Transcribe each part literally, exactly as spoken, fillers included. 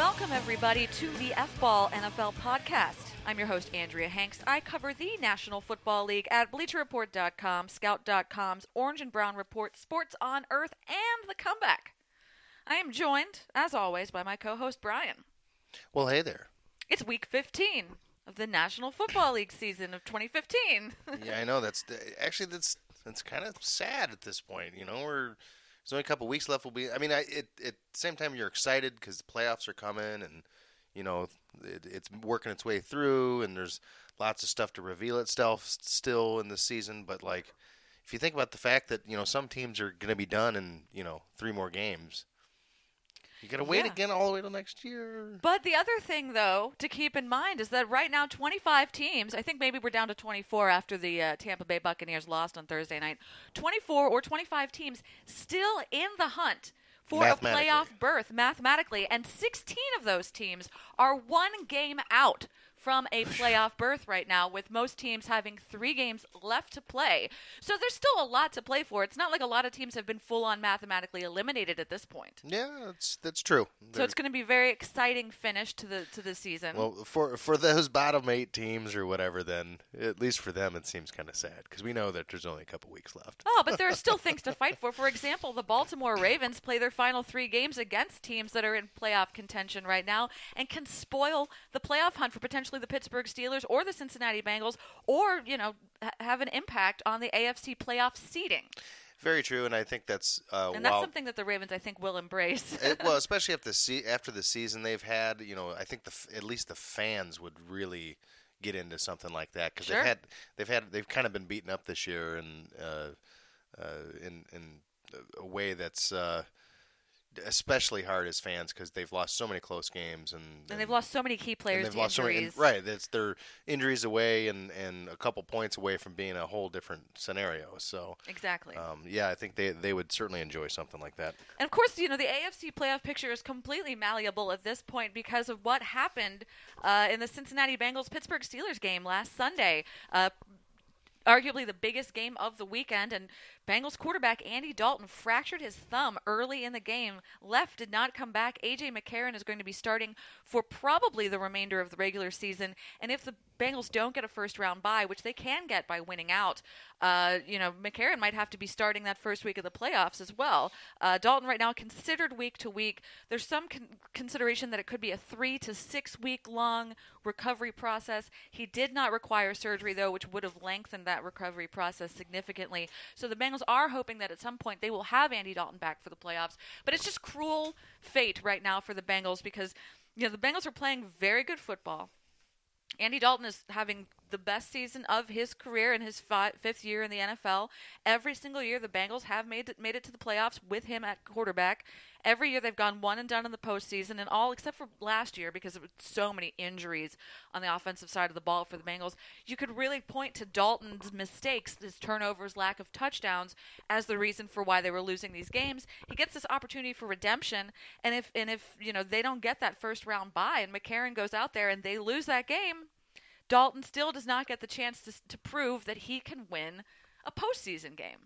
Welcome, everybody, to the F-Ball N F L podcast. I'm your host, Andrea Hanks. I cover the National Football League at Bleacher Report dot com, Scout dot com's Orange and Brown Report, Sports on Earth, and The Comeback. I am joined, as always, by my co-host, Brian. Well, hey there. It's week fifteen of the National Football League season of twenty fifteen. Yeah, I know. That's actually that's that's kind of sad at this point. You know, we're there's only a couple weeks left. We'll be. I mean, I it, at the same time you're excited because the playoffs are coming, and you know it, it's working its way through, and there's lots of stuff to reveal itself still in the season. But like, if you think about the fact that you know some teams are going to be done in you know three more games. You got to wait yeah. again all the way till next year. But the other thing, though, to keep in mind is that right now twenty-five teams, I think maybe we're down to twenty-four after the uh, Tampa Bay Buccaneers lost on Thursday night, twenty-four or twenty-five teams still in the hunt for a playoff berth mathematically, and sixteen of those teams are one game out from a playoff berth right now, with most teams having three games left to play. So there's still a lot to play for. It's not like a lot of teams have been full-on mathematically eliminated at this point. Yeah, that's that's true. So They're, it's going to be a very exciting finish to the to the season. Well, for for those bottom eight teams or whatever, then at least for them it seems kind of sad because we know that there's only a couple weeks left. Oh, but there are still things to fight for. For example, the Baltimore Ravens play their final three games against teams that are in playoff contention right now and can spoil the playoff hunt for potentially the Pittsburgh Steelers or the Cincinnati Bengals, or, you know, ha- have an impact on the A F C playoff seeding. Very true, and I think that's uh, and that's while, something that the Ravens, I think, will embrace. it, well, especially after the se- after the season they've had, you know, I think the f- at least the fans would really get into something like that because sure. they've had they've had they've kind of been beaten up this year, and uh, uh, in in a way that's. Uh, especially hard as fans because they've lost so many close games and, and, and they've lost so many key players they've to lost injuries. So many, right, that's their injuries away and, and a couple points away from being a whole different scenario. So exactly. Um, yeah, I think they they would certainly enjoy something like that. And of course, you know, the A F C playoff picture is completely malleable at this point because of what happened uh, in the Cincinnati Bengals Pittsburgh Steelers game last Sunday. Uh, Arguably the biggest game of the weekend, and Bengals quarterback Andy Dalton fractured his thumb early in the game. Left, did not come back. A J McCarron is going to be starting for probably the remainder of the regular season. And if the Bengals don't get a first-round bye, which they can get by winning out, uh, you know, McCarron might have to be starting that first week of the playoffs as well. Uh, Dalton right now considered week to week. There's some con- consideration that it could be a three to six week long recovery process. He did not require surgery, though, which would have lengthened that recovery process significantly. So the Bengals are hoping that at some point they will have Andy Dalton back for the playoffs. But it's just cruel fate right now for the Bengals because, you know, the Bengals are playing very good football. Andy Dalton is having the best season of his career in his fi- fifth year in the N F L. Every single year, the Bengals have made it, made it to the playoffs with him at quarterback. Every year, they've gone one and done in the postseason, and all except for last year because of so many injuries on the offensive side of the ball for the Bengals. You could really point to Dalton's mistakes, his turnovers, lack of touchdowns, as the reason for why they were losing these games. He gets this opportunity for redemption, and if and if you know they don't get that first round bye, and McCarron goes out there and they lose that game, Dalton still does not get the chance to to prove that he can win a postseason game.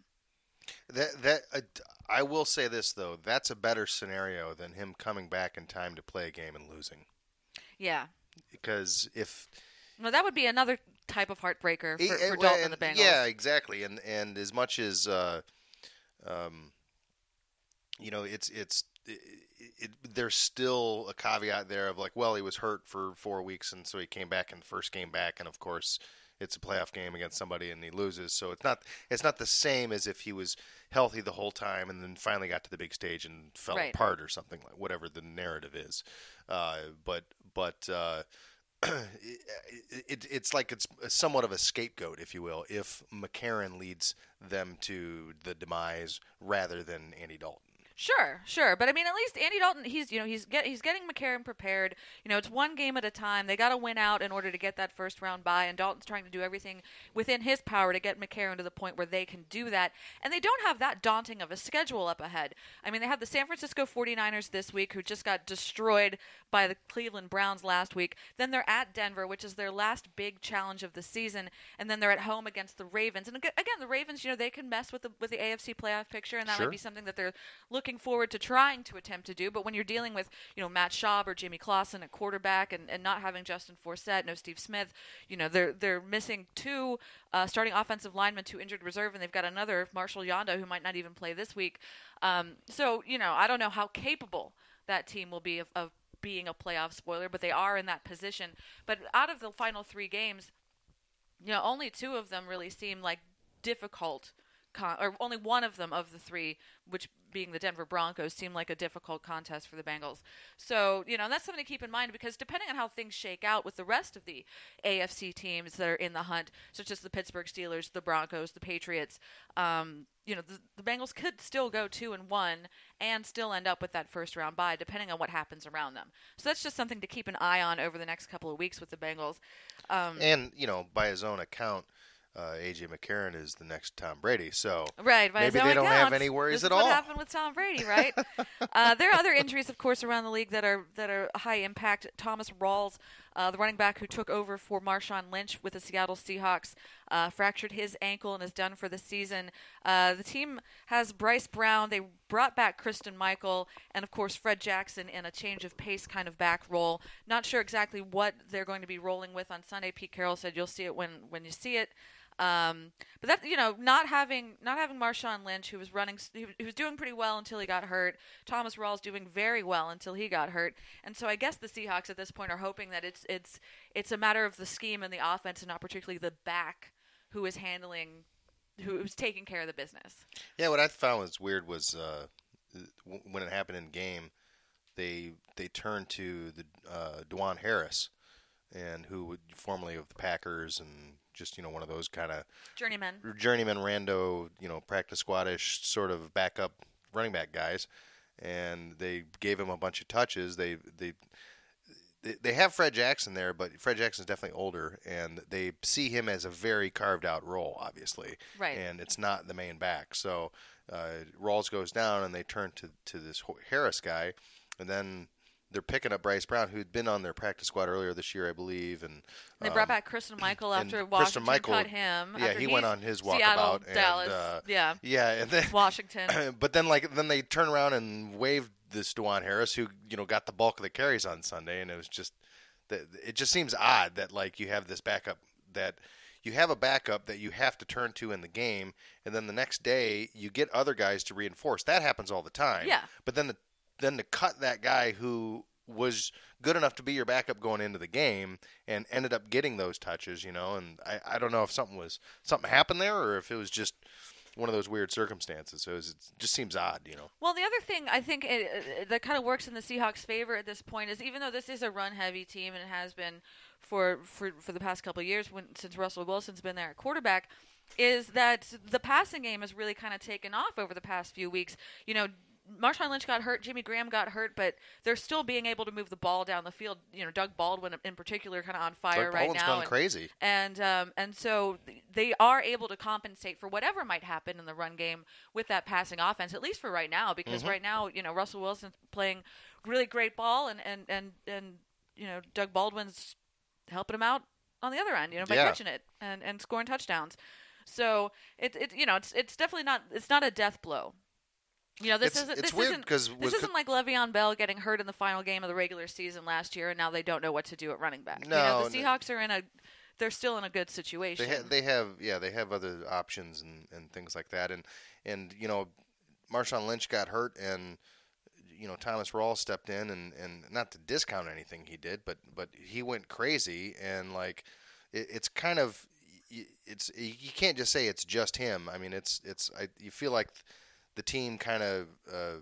That that uh, I will say this though, that's a better scenario than him coming back in time to play a game and losing. Yeah. Because if well, that would be another type of heartbreaker for, it, for it, Dalton and, and the Bengals. Yeah, exactly. And and as much as uh, um, you know, it's it's it, it, there's still a caveat there of like, well, he was hurt for four weeks, and so he came back in the first game back, and of course, it's a playoff game against somebody, and he loses. So it's not it's not the same as if he was healthy the whole time and then finally got to the big stage and fell right. apart or something, like whatever the narrative is. Uh, but but. Uh, It, it, it's like it's somewhat of a scapegoat, if you will, if McCarron leads them to the demise rather than Andy Dalton. Sure, sure, but I mean, at least Andy Dalton, he's you know he's get he's getting McCarron prepared. You know, it's one game at a time. They got to win out in order to get that first round bye, and Dalton's trying to do everything within his power to get McCarron to the point where they can do that. And they don't have that daunting of a schedule up ahead. I mean, they have the San Francisco forty-niners this week, who just got destroyed by the Cleveland Browns last week. Then they're at Denver, which is their last big challenge of the season, and then they're at home against the Ravens. And again, the Ravens, you know, they can mess with the with the A F C playoff picture, and that Sure. might be something that they're looking looking forward to trying to attempt to do. But when you're dealing with, you know, Matt Schaub or Jimmy Clausen at quarterback and, and not having Justin Forsett, no Steve Smith, you know, they're they're missing two uh, starting offensive linemen, two injured reserve, and they've got another, Marshall Yanda, who might not even play this week. Um, so, you know, I don't know how capable that team will be of, of being a playoff spoiler, but they are in that position. But out of the final three games, you know, only two of them really seem like difficult, con- or only one of them of the three, which being the Denver Broncos, seemed like a difficult contest for the Bengals. So, you know, that's something to keep in mind because depending on how things shake out with the rest of the A F C teams that are in the hunt, such as the Pittsburgh Steelers, the Broncos, the Patriots, um, you know, the, the Bengals could still go two and one and still end up with that first round bye, depending on what happens around them. So that's just something to keep an eye on over the next couple of weeks with the Bengals. Um, and, you know, by his own account, Uh, A J McCarron is the next Tom Brady, so right, by maybe his own they don't account, have any worries this at is all. What happened with Tom Brady, right? uh, there are other injuries, of course, around the league that are that are high impact. Thomas Rawls, uh, the running back who took over for Marshawn Lynch with the Seattle Seahawks, uh, fractured his ankle and is done for the season. Uh, the team has Bryce Brown. They brought back Kristen Michael and, of course, Fred Jackson in a change of pace kind of back role. Not sure exactly what they're going to be rolling with on Sunday. Pete Carroll said you'll see it when, when you see it. Um, but that, you know, not having not having Marshawn Lynch, who was running, he, he was doing pretty well until he got hurt. Thomas Rawls doing very well until he got hurt, and so I guess the Seahawks at this point are hoping that it's it's it's a matter of the scheme and the offense, and not particularly the back who is handling, who's taking care of the business. Yeah, what I found was weird was uh, when it happened in game, they they turned to the uh, Dwan Harris, and who would formerly of the Packers and just, you know, one of those kind of journeyman, journeyman rando, you know, practice squadish sort of backup running back guys, and they gave him a bunch of touches. They they they have Fred Jackson there, but Fred Jackson's definitely older, and they see him as a very carved out role, obviously, right? And it's not the main back. So uh, Rawls goes down, and they turn to to this Harris guy, and then they're picking up Bryce Brown, who'd been on their practice squad earlier this year, I believe, and they um, brought back Christian Michael after Washington Michael, cut him. Yeah, after he went on his walkabout. Seattle, and, Dallas, uh, yeah, yeah, and then Washington. But then, like, then they turn around and waved this Dwan Harris, who, you know, got the bulk of the carries on Sunday, and it was just, it just seems odd that, like, you have this backup that. You have a backup that you have to turn to in the game, and then the next day you get other guys to reinforce. That happens all the time. Yeah. But then, the, then to cut that guy who was good enough to be your backup going into the game and ended up getting those touches, you know, and I, I don't know if something was something happened there or if it was just one of those weird circumstances. So it, was, it just seems odd, you know. Well, the other thing I think it, it, that kind of works in the Seahawks' favor at this point is even though this is a run-heavy team and it has been for for, for the past couple of years when since Russell Wilson's been there at quarterback, is that the passing game has really kind of taken off over the past few weeks. You know, Marshawn Lynch got hurt, Jimmy Graham got hurt, but they're still being able to move the ball down the field. You know, Doug Baldwin in particular, kind of on fire Doug right Baldwin's now. Gone and, crazy. And um, and so they are able to compensate for whatever might happen in the run game with that passing offense, at least for right now. Because mm-hmm. right now, you know, Russell Wilson's playing really great ball, and and and, and you know, Doug Baldwin's helping him out on the other end, you know, by yeah. catching it and, and scoring touchdowns. So it it you know it's it's definitely not it's not a death blow. You know, this it's, isn't it's this weird isn't because this isn't like Le'Veon Bell getting hurt in the final game of the regular season last year, and now they don't know what to do at running back. No, you know, the no. Seahawks are in a they're still in a good situation. They, ha- they have yeah they have other options and, and things like that, and and you know, Marshawn Lynch got hurt, and you know Thomas Rawls stepped in, and, and not to discount anything he did, but but he went crazy, and like it, it's kind of it's you can't just say it's just him. I mean, it's it's I, you feel like the team kind of uh,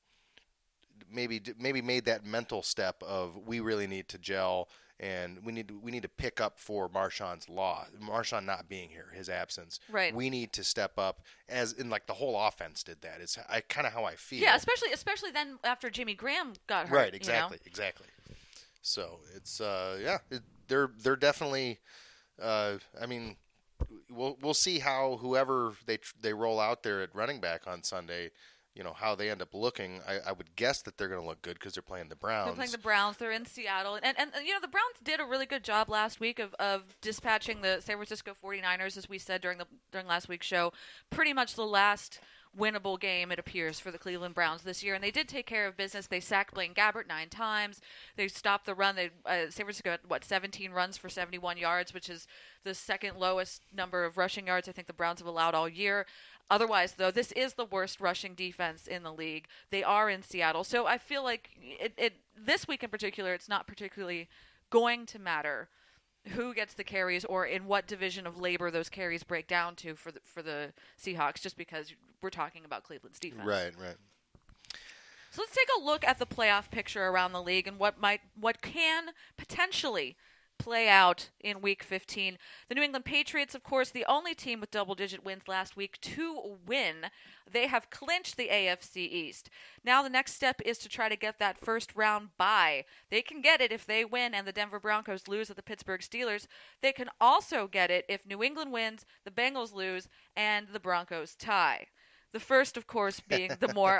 maybe maybe made that mental step of we really need to gel, and we need to, we need to pick up for Marshawn's law, Marshawn not being here, his absence. Right. We need to step up, as in like the whole offense did that. It's I kind of how I feel. Yeah, especially especially then after Jimmy Graham got hurt. Right. Exactly. You know? Exactly. So it's uh yeah it, they're they're definitely uh I mean. We'll we'll see how whoever they they roll out there at running back on Sunday, you know, how they end up looking. I, I would guess that they're going to look good because they're playing the Browns. They're playing the Browns. They're in Seattle. And, and, and, you know, the Browns did a really good job last week of, of dispatching the San Francisco forty-niners, as we said during the during last week's show. Pretty much the last winnable game, it appears, for the Cleveland Browns this year. And they did take care of business. They sacked Blaine Gabbert nine times. They stopped the run. They uh, San Francisco had, what, seventeen runs for seventy-one yards, which is the second lowest number of rushing yards I think the Browns have allowed all year. Otherwise, though, this is the worst rushing defense in the league. They are in Seattle. So I feel like it, it this week in particular, it's not particularly going to matter who gets the carries or in what division of labor those carries break down to for the, for the Seahawks, just because we're talking about Cleveland's defense. Right, right. So let's take a look at the playoff picture around the league and what might what can potentially play out in Week fifteen. The New England Patriots, of course, the only team with double-digit wins last week to win. They have clinched the A F C East. Now the next step is to try to get that first-round bye. They can get it if they win and the Denver Broncos lose at the Pittsburgh Steelers. They can also get it if New England wins, the Bengals lose, and the Broncos tie. The first, of course, being the more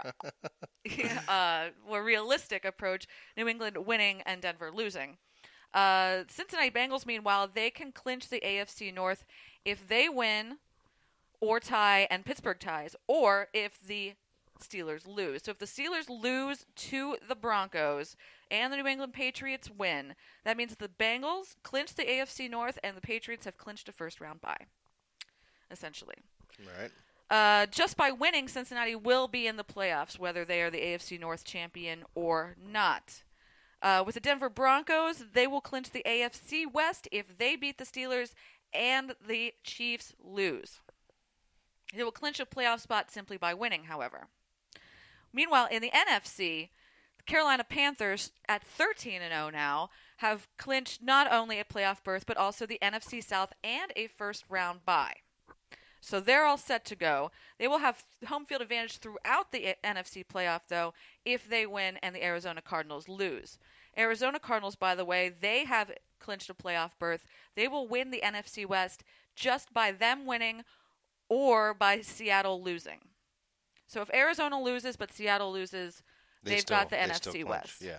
uh, more realistic approach, New England winning and Denver losing. Uh, Cincinnati Bengals, meanwhile, they can clinch the A F C North if they win or tie and Pittsburgh ties, or if the Steelers lose. So if the Steelers lose to the Broncos and the New England Patriots win, that means the Bengals clinch the A F C North and the Patriots have clinched a first-round bye, essentially. Right. Uh, just by winning, Cincinnati will be in the playoffs, whether they are the A F C North champion or not. Uh, with the Denver Broncos, they will clinch the A F C West if they beat the Steelers and the Chiefs lose. They will clinch a playoff spot simply by winning, however. Meanwhile, in the N F C, the Carolina Panthers, at thirteen and oh now, have clinched not only a playoff berth, but also the N F C South and a first-round bye. So they're all set to go. They will have home field advantage throughout the N F C playoff, though, if they win and the Arizona Cardinals lose. Arizona Cardinals, by the way, they have clinched a playoff berth. They will win the N F C West just by them winning or by Seattle losing. So if Arizona loses but Seattle loses, They they've still- got the they N F still C clinch, West. Yeah.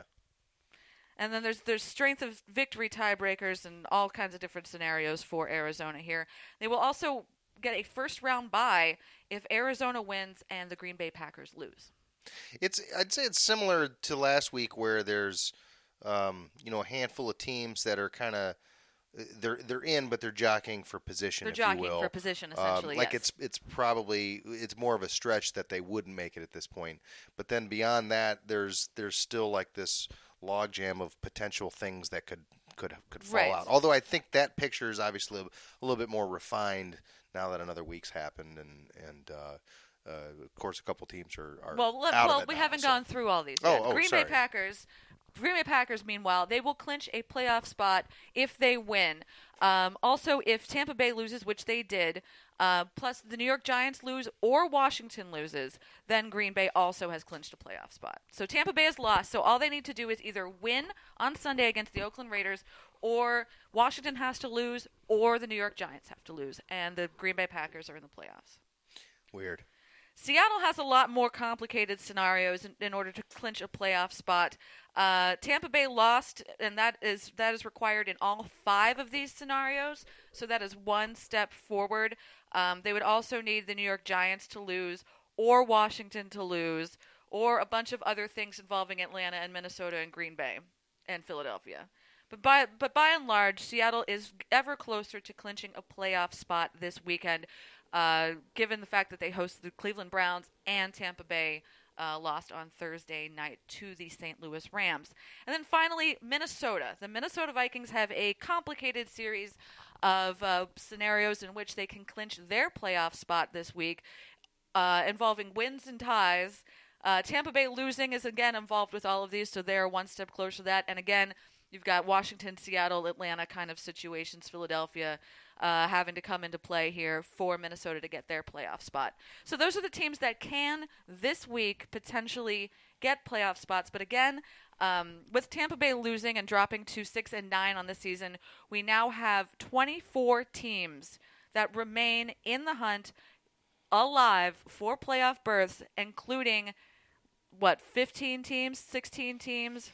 And then there's there's strength of victory tiebreakers and all kinds of different scenarios for Arizona here. They will also get a first round bye if Arizona wins and the Green Bay Packers lose. It's I'd say it's similar to last week where there's um, you know a handful of teams that are kind of they're they're in but they're jockeying for position. They're if jockeying you will. for position, essentially. Um, like yes. it's it's probably it's more of a stretch that they wouldn't make it at this point. But then beyond that, there's there's still like this logjam of potential things that could could could fall Right. out. Although I think that picture is obviously a, a little bit more refined now that another week's happened, and and uh, uh, of course a couple teams are, are Well, let, out well, of it we now, haven't so. gone through all these Oh, yet. oh, Green sorry. Bay Packers. Green Bay Packers, meanwhile, they will clinch a playoff spot if they win. Um, also, if Tampa Bay loses, which they did, uh, plus the New York Giants lose or Washington loses, then Green Bay also has clinched a playoff spot. So Tampa Bay has lost, so all they need to do is either win on Sunday against the Oakland Raiders, or Washington has to lose, or the New York Giants have to lose, and the Green Bay Packers are in the playoffs. Weird. Seattle has a lot more complicated scenarios in, in order to clinch a playoff spot. Uh, Tampa Bay lost, and that is that is required in all five of these scenarios. So that is one step forward. Um, they would also need the New York Giants to lose, or Washington to lose, or a bunch of other things involving Atlanta and Minnesota and Green Bay and Philadelphia. But by but by and large, Seattle is ever closer to clinching a playoff spot this weekend. Uh, given the fact that they host the Cleveland Browns and Tampa Bay uh, lost on Thursday night to the Saint Louis Rams. And then finally, Minnesota. The Minnesota Vikings have a complicated series of uh, scenarios in which they can clinch their playoff spot this week, uh, involving wins and ties. Uh, Tampa Bay losing is again involved with all of these, so they're one step closer to that. And again, you've got Washington, Seattle, Atlanta kind of situations, Philadelphia uh, having to come into play here for Minnesota to get their playoff spot. So those are the teams that can, this week, potentially get playoff spots. But again, um, with Tampa Bay losing and dropping to six and nine on the season, we now have twenty-four teams that remain in the hunt, alive for playoff berths, including, what, fifteen teams, sixteen teams?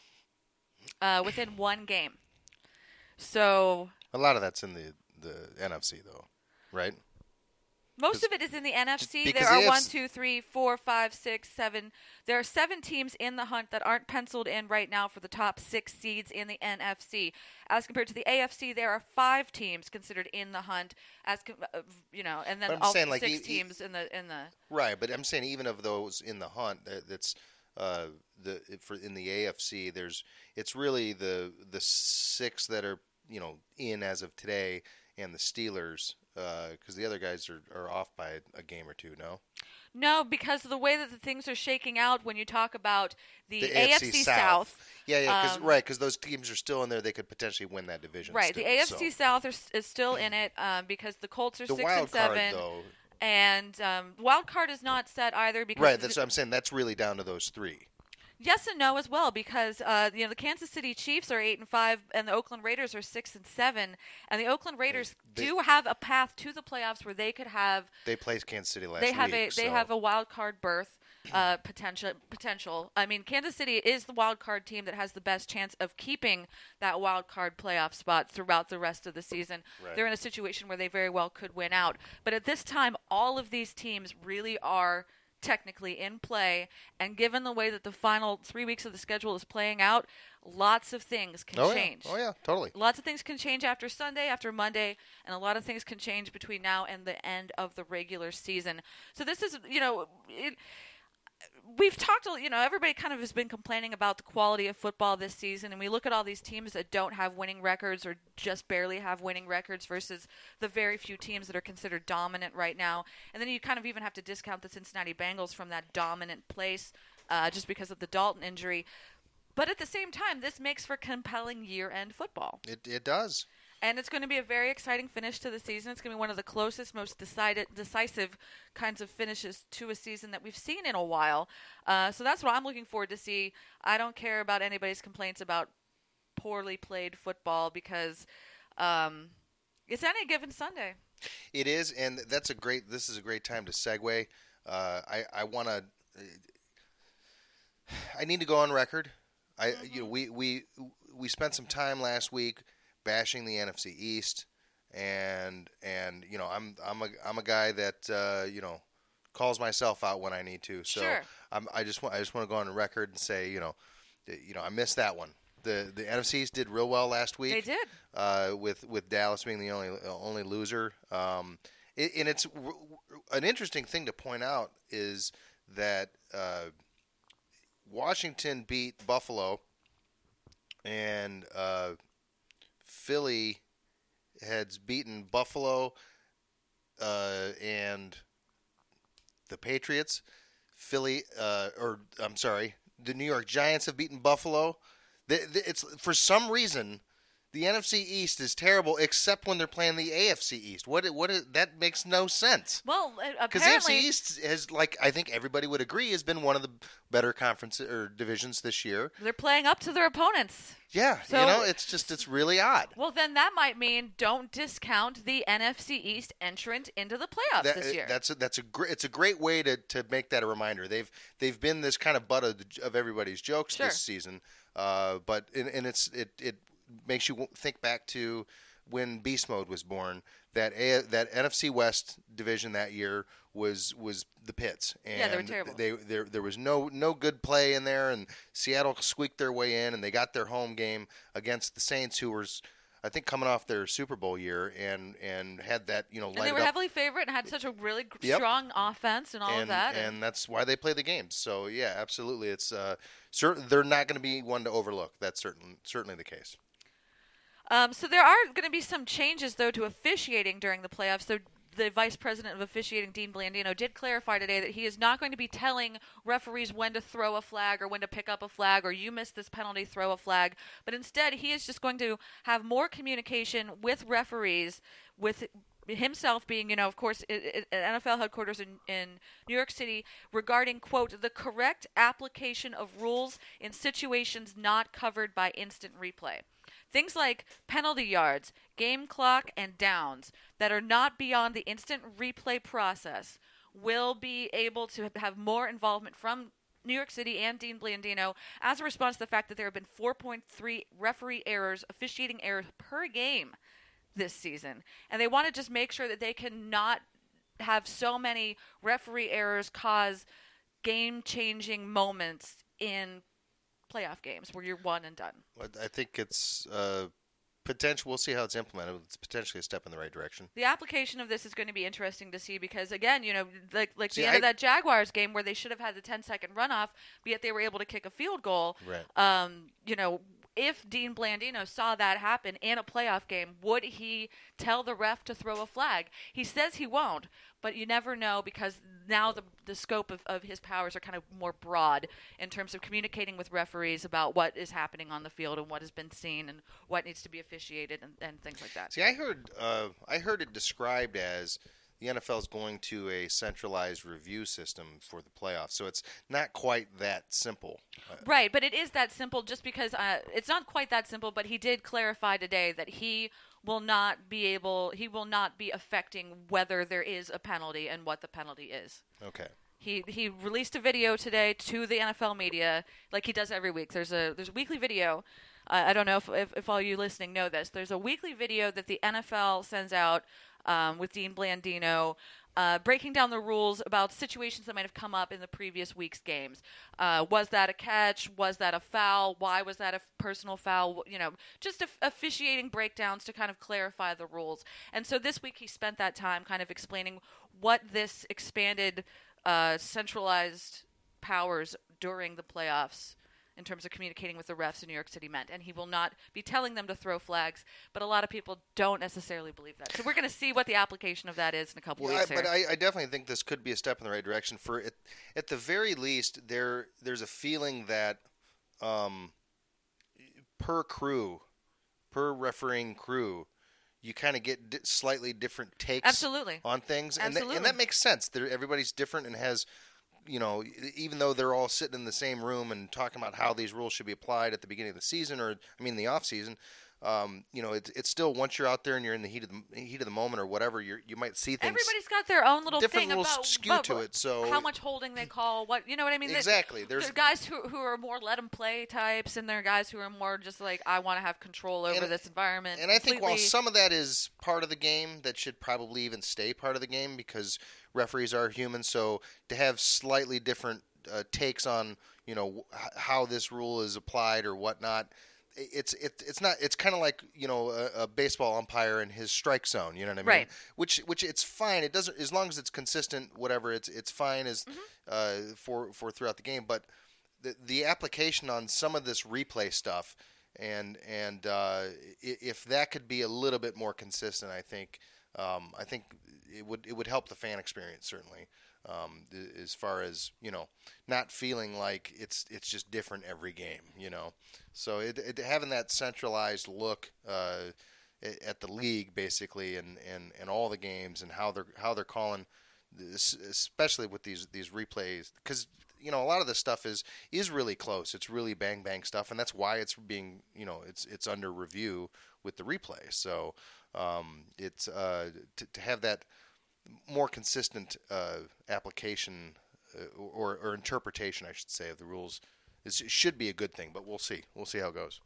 Uh, within one game. So A lot of that's in the, the N F C, though, right? Most of it is in the N F C. because There are the one, A F C two, three, four, five, six, seven. There are seven teams in the hunt that aren't penciled in right now for the top six seeds in the N F C. As compared to the A F C, there are five teams considered in the hunt. As com- uh, you know, and then But I'm all saying, like, six e- e- teams in the in the. Right, but I'm saying even of those in the hunt, that- that's uh, the for in the A F C. There's it's really the the six that are you know in as of today, and the Steelers, because uh, the other guys are, are off by a game or two. No. No, because of the way that the things are shaking out when you talk about the, The A F C South. South. Yeah, yeah, cause, um, right, because those teams are still in there. They could potentially win that division. Right, still, the A F C so. South are, is still in it um, because the Colts are The six wild and seven, card, though. and um, wild card is not set either because Right, that's what I'm saying. That's really down to those three. yes and no as well because uh, you know the Kansas City Chiefs are eight and five and the Oakland Raiders are six and seven, and the Oakland Raiders They- do have a path to the playoffs where they could have They played Kansas City last they have week. a they so. have a wild card berth uh, potential potential. I mean, Kansas City is the wild card team that has the best chance of keeping that wild card playoff spot throughout the rest of the season. Right. They're in a situation where they very well could win out. But at this time, all of these teams really are technically in play, and given the way that the final three weeks of the schedule is playing out, lots of things can oh, change. Yeah. Oh, yeah, totally. Lots of things can change after Sunday, after Monday, and a lot of things can change between now and the end of the regular season. So this is, you know, it, we've talked, you know, everybody kind of has been complaining about the quality of football this season, and we look at all these teams that don't have winning records or just barely have winning records versus the very few teams that are considered dominant right now. And then you kind of even have to discount the Cincinnati Bengals from that dominant place uh, just because of the Dalton injury. But at the same time, this makes for compelling year-end football. It it does. And it's going to be a very exciting finish to the season. It's going to be one of the closest, most decided, decisive kinds of finishes to a season that we've seen in a while. Uh, so that's what I'm looking forward to see. I don't care about anybody's complaints about poorly played football because um, it's any given Sunday. It is, and that's a great. This is a great time to segue. Uh, I I want to. I need to go on record. I mm-hmm. you know we we we spent some time last week bashing the N F C East, and and you know I'm I'm a I'm a guy that uh, you know calls myself out when I need to. So sure. I'm, I just want I just want to go on the record and say you know you know I missed that one. The the N F C East did real well last week. They did uh, with with Dallas being the only only loser. Um, it, and it's an interesting thing to point out is that uh, Washington beat Buffalo and. Uh, Philly has beaten Buffalo uh, and the Patriots. Philly, uh, or I'm sorry, the New York Giants have beaten Buffalo. The, the, it's for some reason the N F C East is terrible, except when they're playing the A F C East. What? What? Is, that makes no sense. Well, because the A F C East has, like I think everybody would agree, has been one of the better conferences or divisions this year. They're playing up to their opponents. Yeah, so, you know, it's just it's really odd. Well, then that might mean don't discount the N F C East entrant into the playoffs that, this year. That's a, that's a great it's a great way to, to make that a reminder. They've they've been this kind of butt of, the, of everybody's jokes sure. this season, uh, but and, and it's it it makes you think back to when Beast Mode was born. That a, that N F C West division that year was was the pits. And yeah, they were terrible. They, there there was no no good play in there, and Seattle squeaked their way in, and they got their home game against the Saints, who were, I think, coming off their Super Bowl year, and, and had that you know. And they were up. heavily favored and had such a really yep. strong offense and all and, of that, and, and that's why they play the games. So yeah, absolutely, it's uh, certain they're not going to be one to overlook. That's certain certainly the case. Um, so there are going to be some changes, though, to officiating during the playoffs. So the vice president of officiating, Dean Blandino, did clarify today that he is not going to be telling referees when to throw a flag or when to pick up a flag or you missed this penalty, throw a flag. But instead, he is just going to have more communication with referees, with himself being, you know, of course, at N F L headquarters in, in New York City regarding, quote, the correct application of rules in situations not covered by instant replay. Things like penalty yards, game clock, and downs that are not beyond the instant replay process will be able to have more involvement from New York City and Dean Blandino as a response to the fact that there have been four point three referee errors, officiating errors per game this season. And they want to just make sure that they cannot have so many referee errors cause game-changing moments in playoff games where you're one and done. I think it's uh, potential. We'll see how it's implemented. It's potentially a step in the right direction. The application of this is going to be interesting to see because, again, you know, like like See, the end I- of that Jaguars game where they should have had the ten-second runoff, but yet they were able to kick a field goal. Right. Um, you know, if Dean Blandino saw that happen in a playoff game, would he tell the ref to throw a flag? He says he won't, but you never know because now the the scope of, of his powers are kind of more broad in terms of communicating with referees about what is happening on the field and what has been seen and what needs to be officiated and, and things like that. See, I heard uh, I heard it described as the N F L is going to a centralized review system for the playoffs, so it's not quite that simple. Uh, Right, but it is that simple just because uh, it's not quite that simple, but he did clarify today that he will not be able, he will not be affecting whether there is a penalty and what the penalty is. Okay. He he released a video today to the N F L media, like he does every week. There's a there's a weekly video. Uh, I don't know if, if if all you listening know this. There's a weekly video that the N F L sends out um, with Dean Blandino, uh, breaking down the rules about situations that might have come up in the previous week's games. Uh, was that a catch? Was that a foul? Why was that a personal foul? You know, just of- officiating breakdowns to kind of clarify the rules. And so this week he spent that time kind of explaining what this expanded uh, centralized powers during the playoffs in terms of communicating with the refs in New York City meant. And he will not be telling them to throw flags, but a lot of people don't necessarily believe that. So we're going to see what the application of that is in a couple Yeah, weeks I, here. but I, I definitely think this could be a step in the right direction. For it, at the very least, there there's a feeling that um, per crew, per refereeing crew, you kind of get di- slightly different takes Absolutely. on things, and, Absolutely. that, and that makes sense. They're, everybody's different and has, you know, even though they're all sitting in the same room and talking about how these rules should be applied at the beginning of the season, or I mean the off season. Um, you know, it's it's still once you're out there and you're in the heat of the heat of the moment or whatever, you you might see things. Everybody's got their own little different thing little about, skew about to it, so- how much holding they call, what you know what I mean. There- Exactly. There's- there are guys who who are more let them play types, and there are guys who are more just like I want to have control over And- this environment. And I think while completely. some of that is part of the game, that should probably even stay part of the game because referees are human. So to have slightly different uh, takes on, you know, h- how this rule is applied or whatnot, i- it's it, it's not it's kind of like, you know, a, a baseball umpire and his strike zone. You know what I mean? Right. Which which it's fine. It doesn't, as long as it's consistent. Whatever. It's it's fine as Mm-hmm. uh, for for throughout the game. But the the application on some of this replay stuff. And and uh, i- if that could be a little bit more consistent, I think um, I think it would it would help the fan experience certainly. Um, a- as far as, you know, not feeling like it's it's just different every game, you know. So it, it, having that centralized look uh, a- at the league basically, and, and, and all the games and how they're how they're calling, this, especially with these these replays, because, you know, a lot of this stuff is is really close. It's really bang bang stuff, and that's why it's being, you know, it's it's under review with the replay. So um, it's uh, to, to have that more consistent uh, application uh, or, or interpretation, I should say, of the rules is, should be a good thing. But we'll see. We'll see how it goes.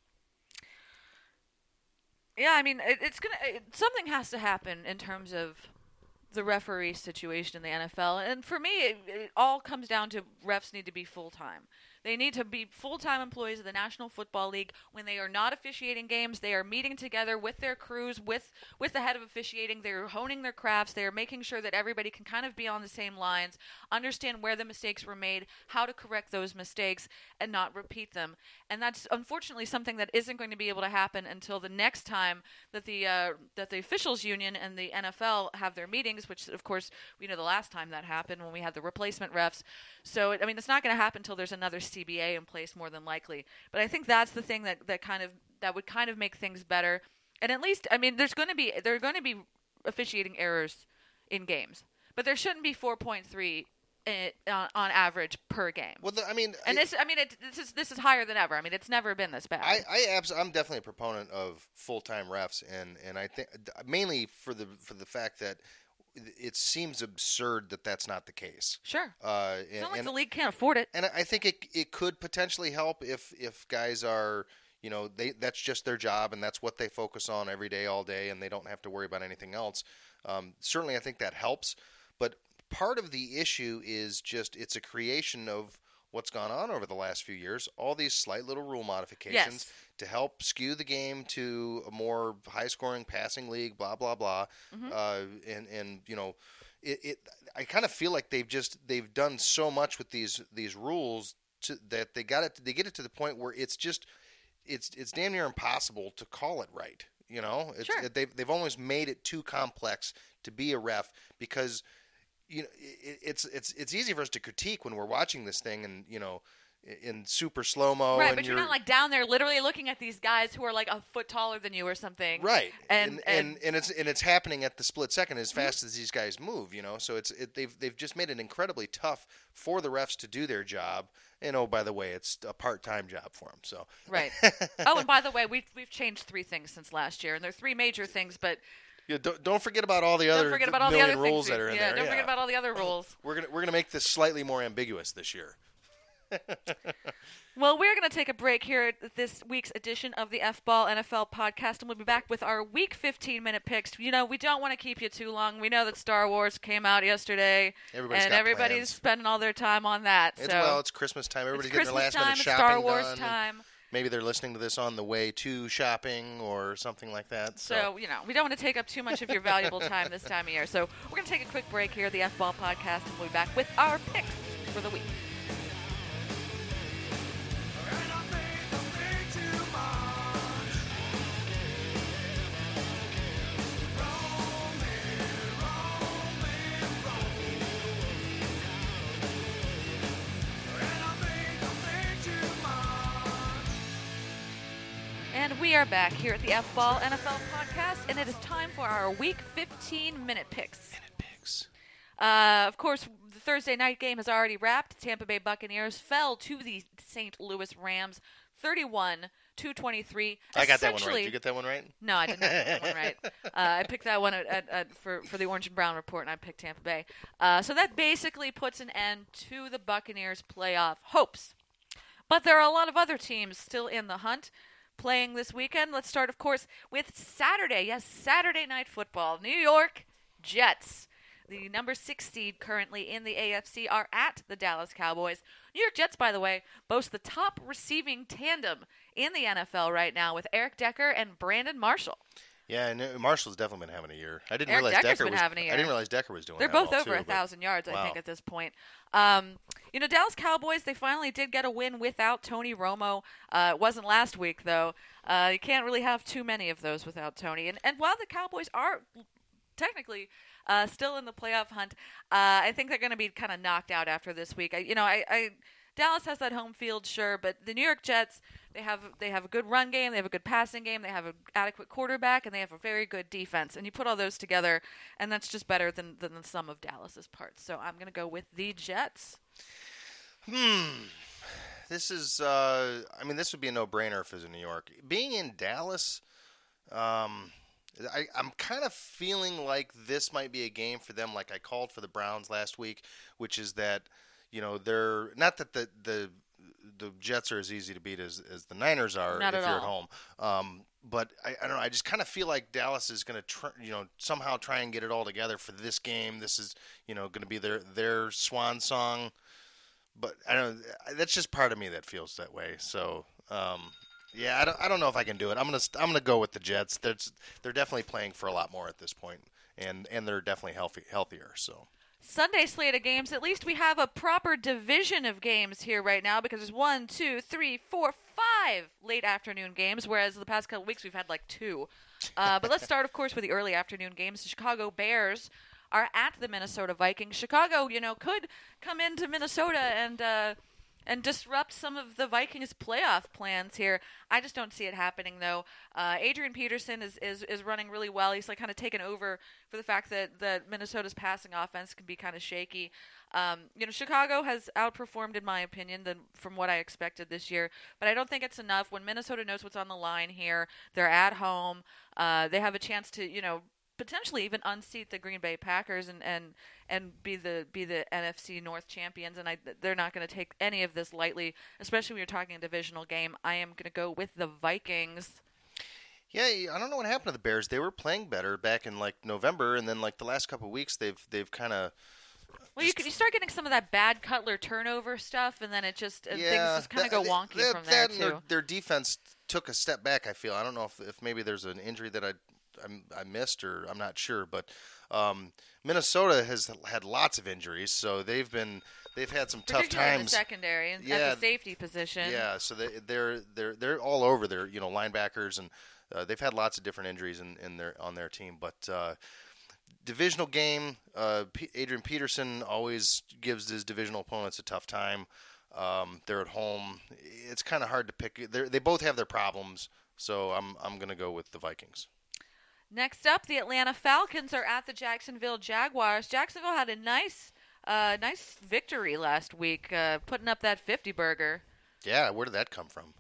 Yeah, I mean, it, it's gonna it, something has to happen in terms of the referee situation in the N F L, and for me, it, it all comes down to refs need to be full time. They need to be full-time employees of the National Football League. When they are not officiating games, they are meeting together with their crews, with with the head of officiating. They're honing their crafts. They're making sure that everybody can kind of be on the same lines, understand where the mistakes were made, how to correct those mistakes, and not repeat them. And that's unfortunately something that isn't going to be able to happen until the next time that the uh, that the officials union and the N F L have their meetings, which of course we know the last time that happened when we had the replacement refs. So I mean, it's not going to happen until there's another C B A in place, more than likely. But I think that's the thing that, that kind of that would kind of make things better. And at least, I mean, there's going to be there are going to be officiating errors in games, but there shouldn't be four point three in, on, on average per game. Well, the, I mean, And I, this, I mean, it, this is this is higher than ever. I mean, it's never been this bad. I, I abs- I'm definitely a proponent of full-time refs, and, and I think mainly for the for the fact that it seems absurd that that's not the case. Sure. Uh, It's and, not like and, the league can't afford it. and I think it it could potentially help if if guys are, you know, they that's just their job, and that's what they focus on every day, all day, and they don't have to worry about anything else. Um, certainly, I think that helps. But part of the issue is just it's a creation of what's gone on over the last few years, all these slight little rule modifications Yes. to help skew the game to a more high-scoring passing league, blah, blah, blah. Mm-hmm. Uh, and, and, you know, it, it I kind of feel like they've just they've done so much with these these rules to, that they got it they get it to the point where it's just it's it's damn near impossible to call it right. You know, it's, Sure. it, they've they've almost made it too complex to be a ref because you know it, it's it's it's easy for us to critique when we're watching this thing and you know in super slow mo. Right, and but you're, you're not like down there literally looking at these guys who are like a foot taller than you or something. right, And and and, and it's and it's happening at the split second as fast mm-hmm. as these guys move. You know, so it's it, they've they've just made it incredibly tough for the refs to do their job. And oh, by the way, it's a part-time job for them. So right. Oh, and by the way, we've we've changed three things since last year, and they're three major things, but. Yeah, don't, don't forget about all the other don't forget about all million the other rules things. that are in yeah, there. Don't yeah. forget about all the other rules. We're gonna we're gonna make this slightly more ambiguous this year. Well, we're going to take a break here at this week's edition of the F-Ball N F L podcast, and we'll be back with our Week fifteen-minute picks. You know, we don't want to keep you too long. We know that Star Wars came out yesterday, everybody's and got everybody's plans. spending all their time on that. It's, so well, it's Christmas time. Everybody's it's getting Christmas their last time, minute shopping it's Star Wars done. time. Maybe they're listening to this on the way to shopping or something like that. So. so, you know, we don't want to take up too much of your valuable time this time of year. So we're going to take a quick break here at the F-Ball podcast, and we'll be back with our picks for the week. And we are back here at the F-Ball N F L podcast, and it is time for our Week fifteen-minute picks. Minute picks. Uh, of course, the Thursday night game has already wrapped. Tampa Bay Buccaneers fell to the Saint Louis Rams, thirty-one to twenty-three. I got that one right. Did you get that one right? No, I did not get that one right. Uh, I picked that one at, at, at, for, for the Orange and Brown report, and I picked Tampa Bay. Uh, so that basically puts an end to the Buccaneers' playoff hopes. But there are a lot of other teams still in the hunt playing this weekend. Let's start, of course, with Saturday. Yes, Saturday Night Football. New York Jets, the number six seed currently in the A F C, are at the Dallas Cowboys. New York Jets, by the way, boast the top receiving tandem in the N F L right now with Eric Decker and Brandon Marshall. Yeah, and Marshall's definitely been having a year. I didn't Eric realize Decker's Decker been was. having a year. I didn't realize Decker was doing. They're that both well over too, a thousand yards, I wow. think, at this point. Um, you know, Dallas Cowboys, they finally did get a win without Tony Romo. Uh, it wasn't last week, though. Uh, you can't really have too many of those without Tony. And, and while the Cowboys are technically uh, still in the playoff hunt, uh, I think they're going to be kind of knocked out after this week. I, you know, I, I Dallas has that home field, sure, but the New York Jets, they have they have a good run game, they have a good passing game, they have an adequate quarterback, and they have a very good defense. And you put all those together, and that's just better than, than the sum of Dallas's parts. So I'm going to go with the Jets. Hmm. This is, uh, I mean, this would be a no-brainer if it was in New York. Being in Dallas, um, I, I'm kind of feeling like this might be a game for them like I called for the Browns last week, which is that, you know, they're, not that the, the, the Jets are as easy to beat as, as the Niners are Not if at you're all. at home. Um, but I, I don't know. I just kind of feel like Dallas is going to, tr- you know, somehow try and get it all together for this game. This is, you know, going to be their their swan song. But I don't. That's just part of me that feels that way. So, um, yeah, I don't. I don't know if I can do it. I'm gonna. I'm gonna go with the Jets. They're they're definitely playing for a lot more at this point, and and they're definitely healthy healthier. So. Sunday slate of games. At least we have a proper division of games here right now because there's one, two, three, four, five late afternoon games, whereas the past couple weeks we've had like two. Uh, but let's start, of course, with the early afternoon games. The Chicago Bears are at the Minnesota Vikings. Chicago, you know, could come into Minnesota and uh, and disrupt some of the Vikings' playoff plans here. I just don't see it happening, though. Uh, Adrian Peterson is, is, is running really well. He's like kind of taken over for the fact that, that Minnesota's passing offense can be kind of shaky. Um, you know, Chicago has outperformed, in my opinion, than from what I expected this year. But I don't think it's enough. When Minnesota knows what's on the line here, they're at home. Uh, they have a chance to, you know, potentially even unseat the Green Bay Packers and, and, and be the be the N F C North champions. And I, they're not going to take any of this lightly, especially when you're talking a divisional game. I am going to go with the Vikings. Yeah, I don't know what happened to the Bears. They were playing better back in like November, and then like the last couple of weeks, they've they've kind of. Well, you, you start getting some of that bad Cutler turnover stuff, and then it just and yeah, things just kind of go wonky that, from that there too. Their, their defense took a step back. I feel. I don't know if, if maybe there's an injury that I I, I missed or I'm not sure, but um, Minnesota has had lots of injuries, so they've been they've had some tough times. In the secondary and yeah, at the safety position. Yeah, so they, they're they're they're all over their you know linebackers and. Uh, they've had lots of different injuries in, in their on their team, but uh, divisional game. Uh, P- Adrian Peterson always gives his divisional opponents a tough time. Um, they're at home. It's kind of hard to pick. They're, they both have their problems, so I'm I'm going to go with the Vikings. Next up, the Atlanta Falcons are at the Jacksonville Jaguars. Jacksonville had a nice uh, nice victory last week, uh, putting up that fifty burger. Yeah, where did that come from?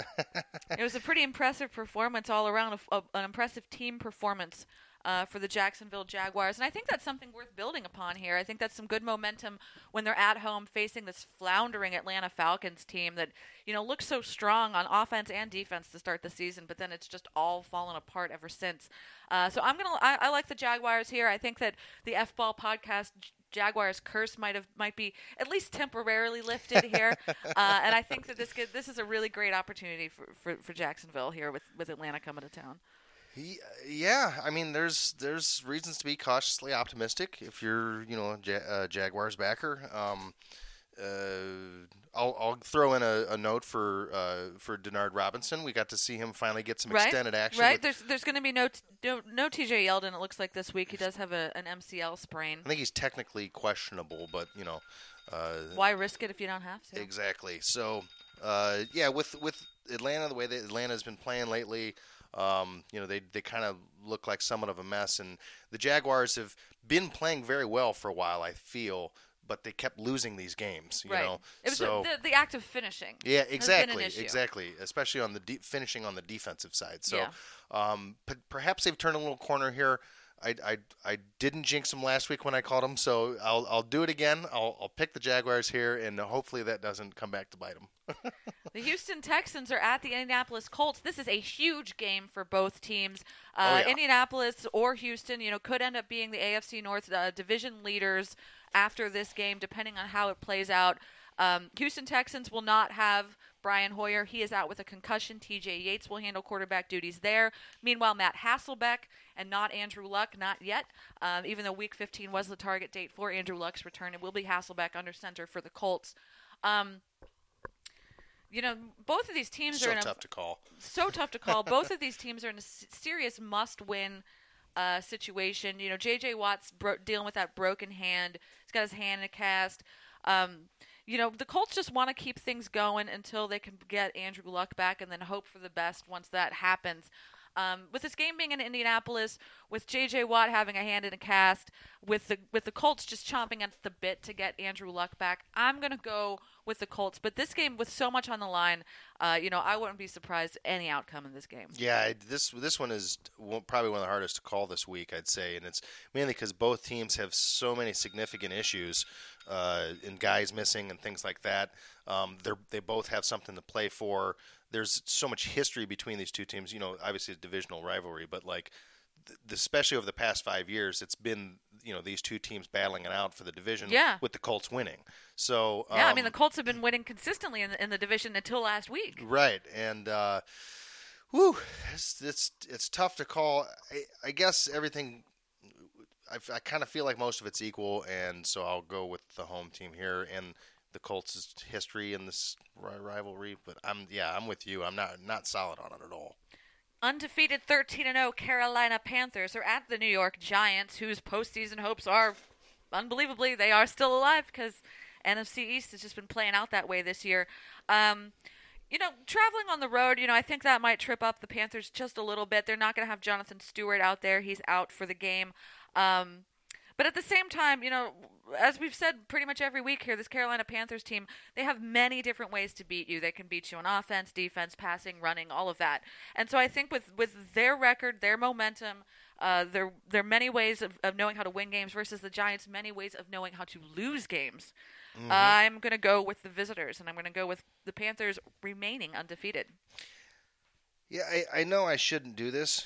It was a pretty impressive performance all around, a, a, an impressive team performance uh, for the Jacksonville Jaguars. And I think that's something worth building upon here. I think that's some good momentum when they're at home facing this floundering Atlanta Falcons team that, you know, looks so strong on offense and defense to start the season, but then it's just all fallen apart ever since. Uh, so I'm gonna, I, I like the Jaguars here. I think that the F-Ball podcast Jaguars curse might have might be at least temporarily lifted here, uh, and I think that this could, this is a really great opportunity for, for, for Jacksonville here with, with Atlanta coming to town. Yeah, I mean, there's there's reasons to be cautiously optimistic if you're you know a ja- uh, Jaguars backer. Um, uh, I'll, I'll throw in a, a note for uh, for Denard Robinson. We got to see him finally get some right? extended action. Right, with, there's there's going to be no, t- no no T J Yeldon. It looks like this week he does have a, an M C L sprain. I think he's technically questionable, but you know, uh, why risk it if you don't have to? Exactly. So uh, yeah, with with Atlanta, the way that Atlanta's been playing lately. Um, you know, they they kind of look like somewhat of a mess, and the Jaguars have been playing very well for a while, I feel, but they kept losing these games. You right. know, it was so, the, the act of finishing. Yeah, exactly, exactly, especially on the de- finishing on the defensive side. So, yeah. um, p- perhaps they've turned a little corner here. I, I, I didn't jinx them last week when I called them, so I'll I'll do it again. I'll I'll pick the Jaguars here, and hopefully that doesn't come back to bite them. The Houston Texans are at the Indianapolis Colts. This is a huge game for both teams. Uh, oh, yeah. Indianapolis or Houston, you know, could end up being the A F C North uh, division leaders after this game, depending on how it plays out. Um, Houston Texans will not have Brian Hoyer. He is out with a concussion. T J Yates will handle quarterback duties there. Meanwhile, Matt Hasselbeck and not Andrew Luck, not yet. Um, even though Week fifteen was the target date for Andrew Luck's return, it will be Hasselbeck under center for the Colts. Um, you know, both of these teams so are in a, tough to call. So tough to call. Both of these teams are in a serious must-win uh, situation. You know, J J Watt's bro- dealing with that broken hand. He's got his hand in a cast. Um, You know, the Colts just want to keep things going until they can get Andrew Luck back and then hope for the best once that happens. Um, with this game being in Indianapolis, with J J Watt having a hand in a cast, with the with the Colts just chomping at the bit to get Andrew Luck back, I'm going to go with the Colts. But this game, with so much on the line, uh, you know, I wouldn't be surprised any outcome in this game. Yeah, this this one is probably one of the hardest to call this week, I'd say, and it's mainly because both teams have so many significant issues uh, and guys missing and things like that. Um, they they both have something to play for. There's so much history between these two teams. You know, obviously it's a divisional rivalry, but like, th- especially over the past five years, it's been you know these two teams battling it out for the division. Yeah. With the Colts winning. So um, yeah, I mean the Colts have been winning consistently in the, in the division until last week. Right, and uh, whew, it's it's it's tough to call. I, I guess everything. I, I kind of feel like most of it's equal, and so I'll go with the home team here and the Colts' history in this rivalry. But I'm yeah, I'm with you. I'm not not solid on it at all. Undefeated thirteen and oh Carolina Panthers are at the New York Giants, whose postseason hopes are, unbelievably, they are still alive because N F C East has just been playing out that way this year. Um, you know, traveling on the road, you know, I think that might trip up the Panthers just a little bit. They're not going to have Jonathan Stewart out there. He's out for the game. Um, but at the same time, you know, as we've said pretty much every week here, this Carolina Panthers team, they have many different ways to beat you. They can beat you on offense, defense, passing, running, all of that. And so I think with, with their record, their momentum, Uh, there, there are many ways of, of knowing how to win games versus the Giants' many ways of knowing how to lose games. Mm-hmm. I'm going to go with the visitors, and I'm going to go with the Panthers remaining undefeated. Yeah, I, I know I shouldn't do this.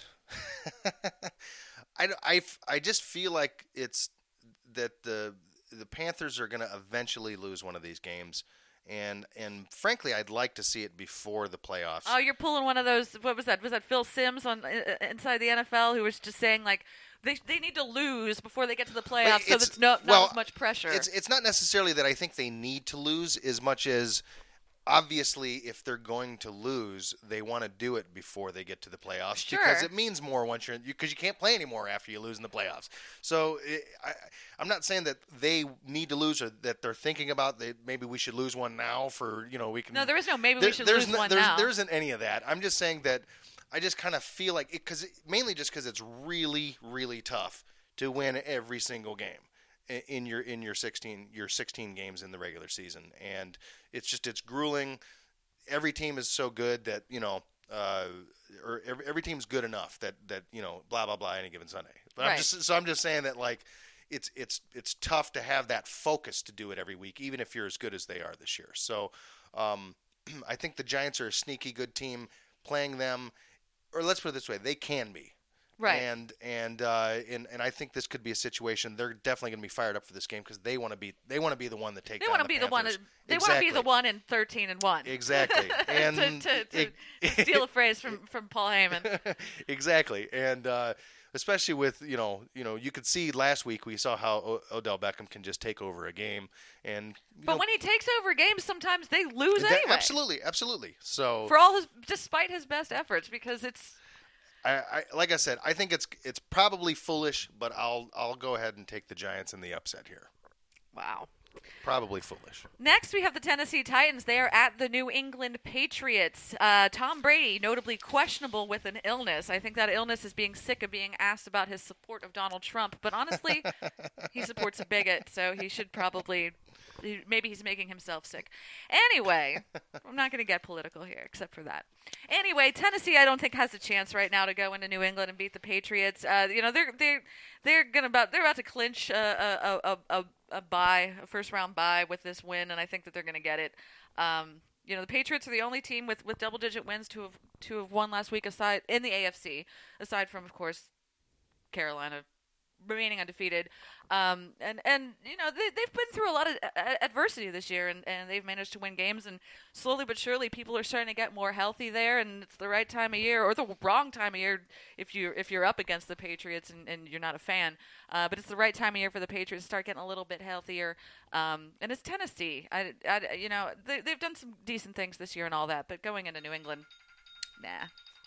I, I, I just feel like it's that the the Panthers are going to eventually lose one of these games. And and frankly, I'd like to see it before the playoffs. Oh, you're pulling one of those. What was that? Was that Phil Simms on uh, Inside the N F L who was just saying like they they need to lose before they get to the playoffs, so that's no, not well, as much pressure. It's it's not necessarily that I think they need to lose as much as obviously if they're going to lose, they want to do it before they get to the playoffs Sure. because it means more once you're because you, you can't play anymore after you lose in the playoffs. So it, I, I'm not saying that they need to lose or that they're thinking about that maybe we should lose one now for you know we can. No, there is no maybe there, we should there's lose no, one there's, now. There isn't any of that. I'm just saying that I just kind of feel like it because mainly just because it's really really tough to win every single game in your in your sixteen your sixteen games in the regular season, and it's just it's grueling. Every team is so good that you know, uh, or every, every team's good enough that, that you know, blah blah blah, any given Sunday. But Right. I'm just so I'm just saying that like, it's it's it's tough to have that focus to do it every week, even if you're as good as they are this year. So, um, I think the Giants are a sneaky good team. Playing them, or let's put it this way, they can be. Right. And and uh, and and I think this could be a situation. They're definitely going to be fired up for this game because they want to be they want to be the one that take. They want to be the one. Panthers. That, they exactly. want to be the one in thirteen and one. Exactly. And to, to, to it, steal a phrase from, from Paul Heyman. Exactly. And uh, especially with you know you know you could see last week we saw how o- Odell Beckham can just take over a game and. But know, when he takes over games, sometimes they lose that, anyway. Absolutely, absolutely. So for all his, despite his best efforts, because it's. I, I like I said, I think it's it's probably foolish, but I'll I'll go ahead and take the Giants in the upset here. Wow. Probably foolish. Next, we have the Tennessee Titans. They are at the New England Patriots. Uh, Tom Brady, notably questionable with an illness. I think that illness is being sick of being asked about his support of Donald Trump. But honestly, he supports a bigot, so he should probably he, maybe he's making himself sick. Anyway, I'm not going to get political here, except for that. Anyway, Tennessee, I don't think has a chance right now to go into New England and beat the Patriots. Uh, you know, they're they're they're gonna about they're about to clinch a a a, a, a bye, a first round bye with this win, and I think that they're going to get it. Um, you know, the Patriots are the only team with, with double digit wins to have to have won last week aside in the A F C, aside from of course Carolina remaining undefeated. Um, and, and, you know, they, they've been through a lot of a- adversity this year, and, and they've managed to win games. And slowly but surely, people are starting to get more healthy there, and it's the right time of year, or the wrong time of year if, you, if you're up against the Patriots and, and you're not a fan. Uh, but it's the right time of year for the Patriots to start getting a little bit healthier. Um, and it's Tennessee. I, I, you know, they, they've done some decent things this year and all that, but going into New England, nah.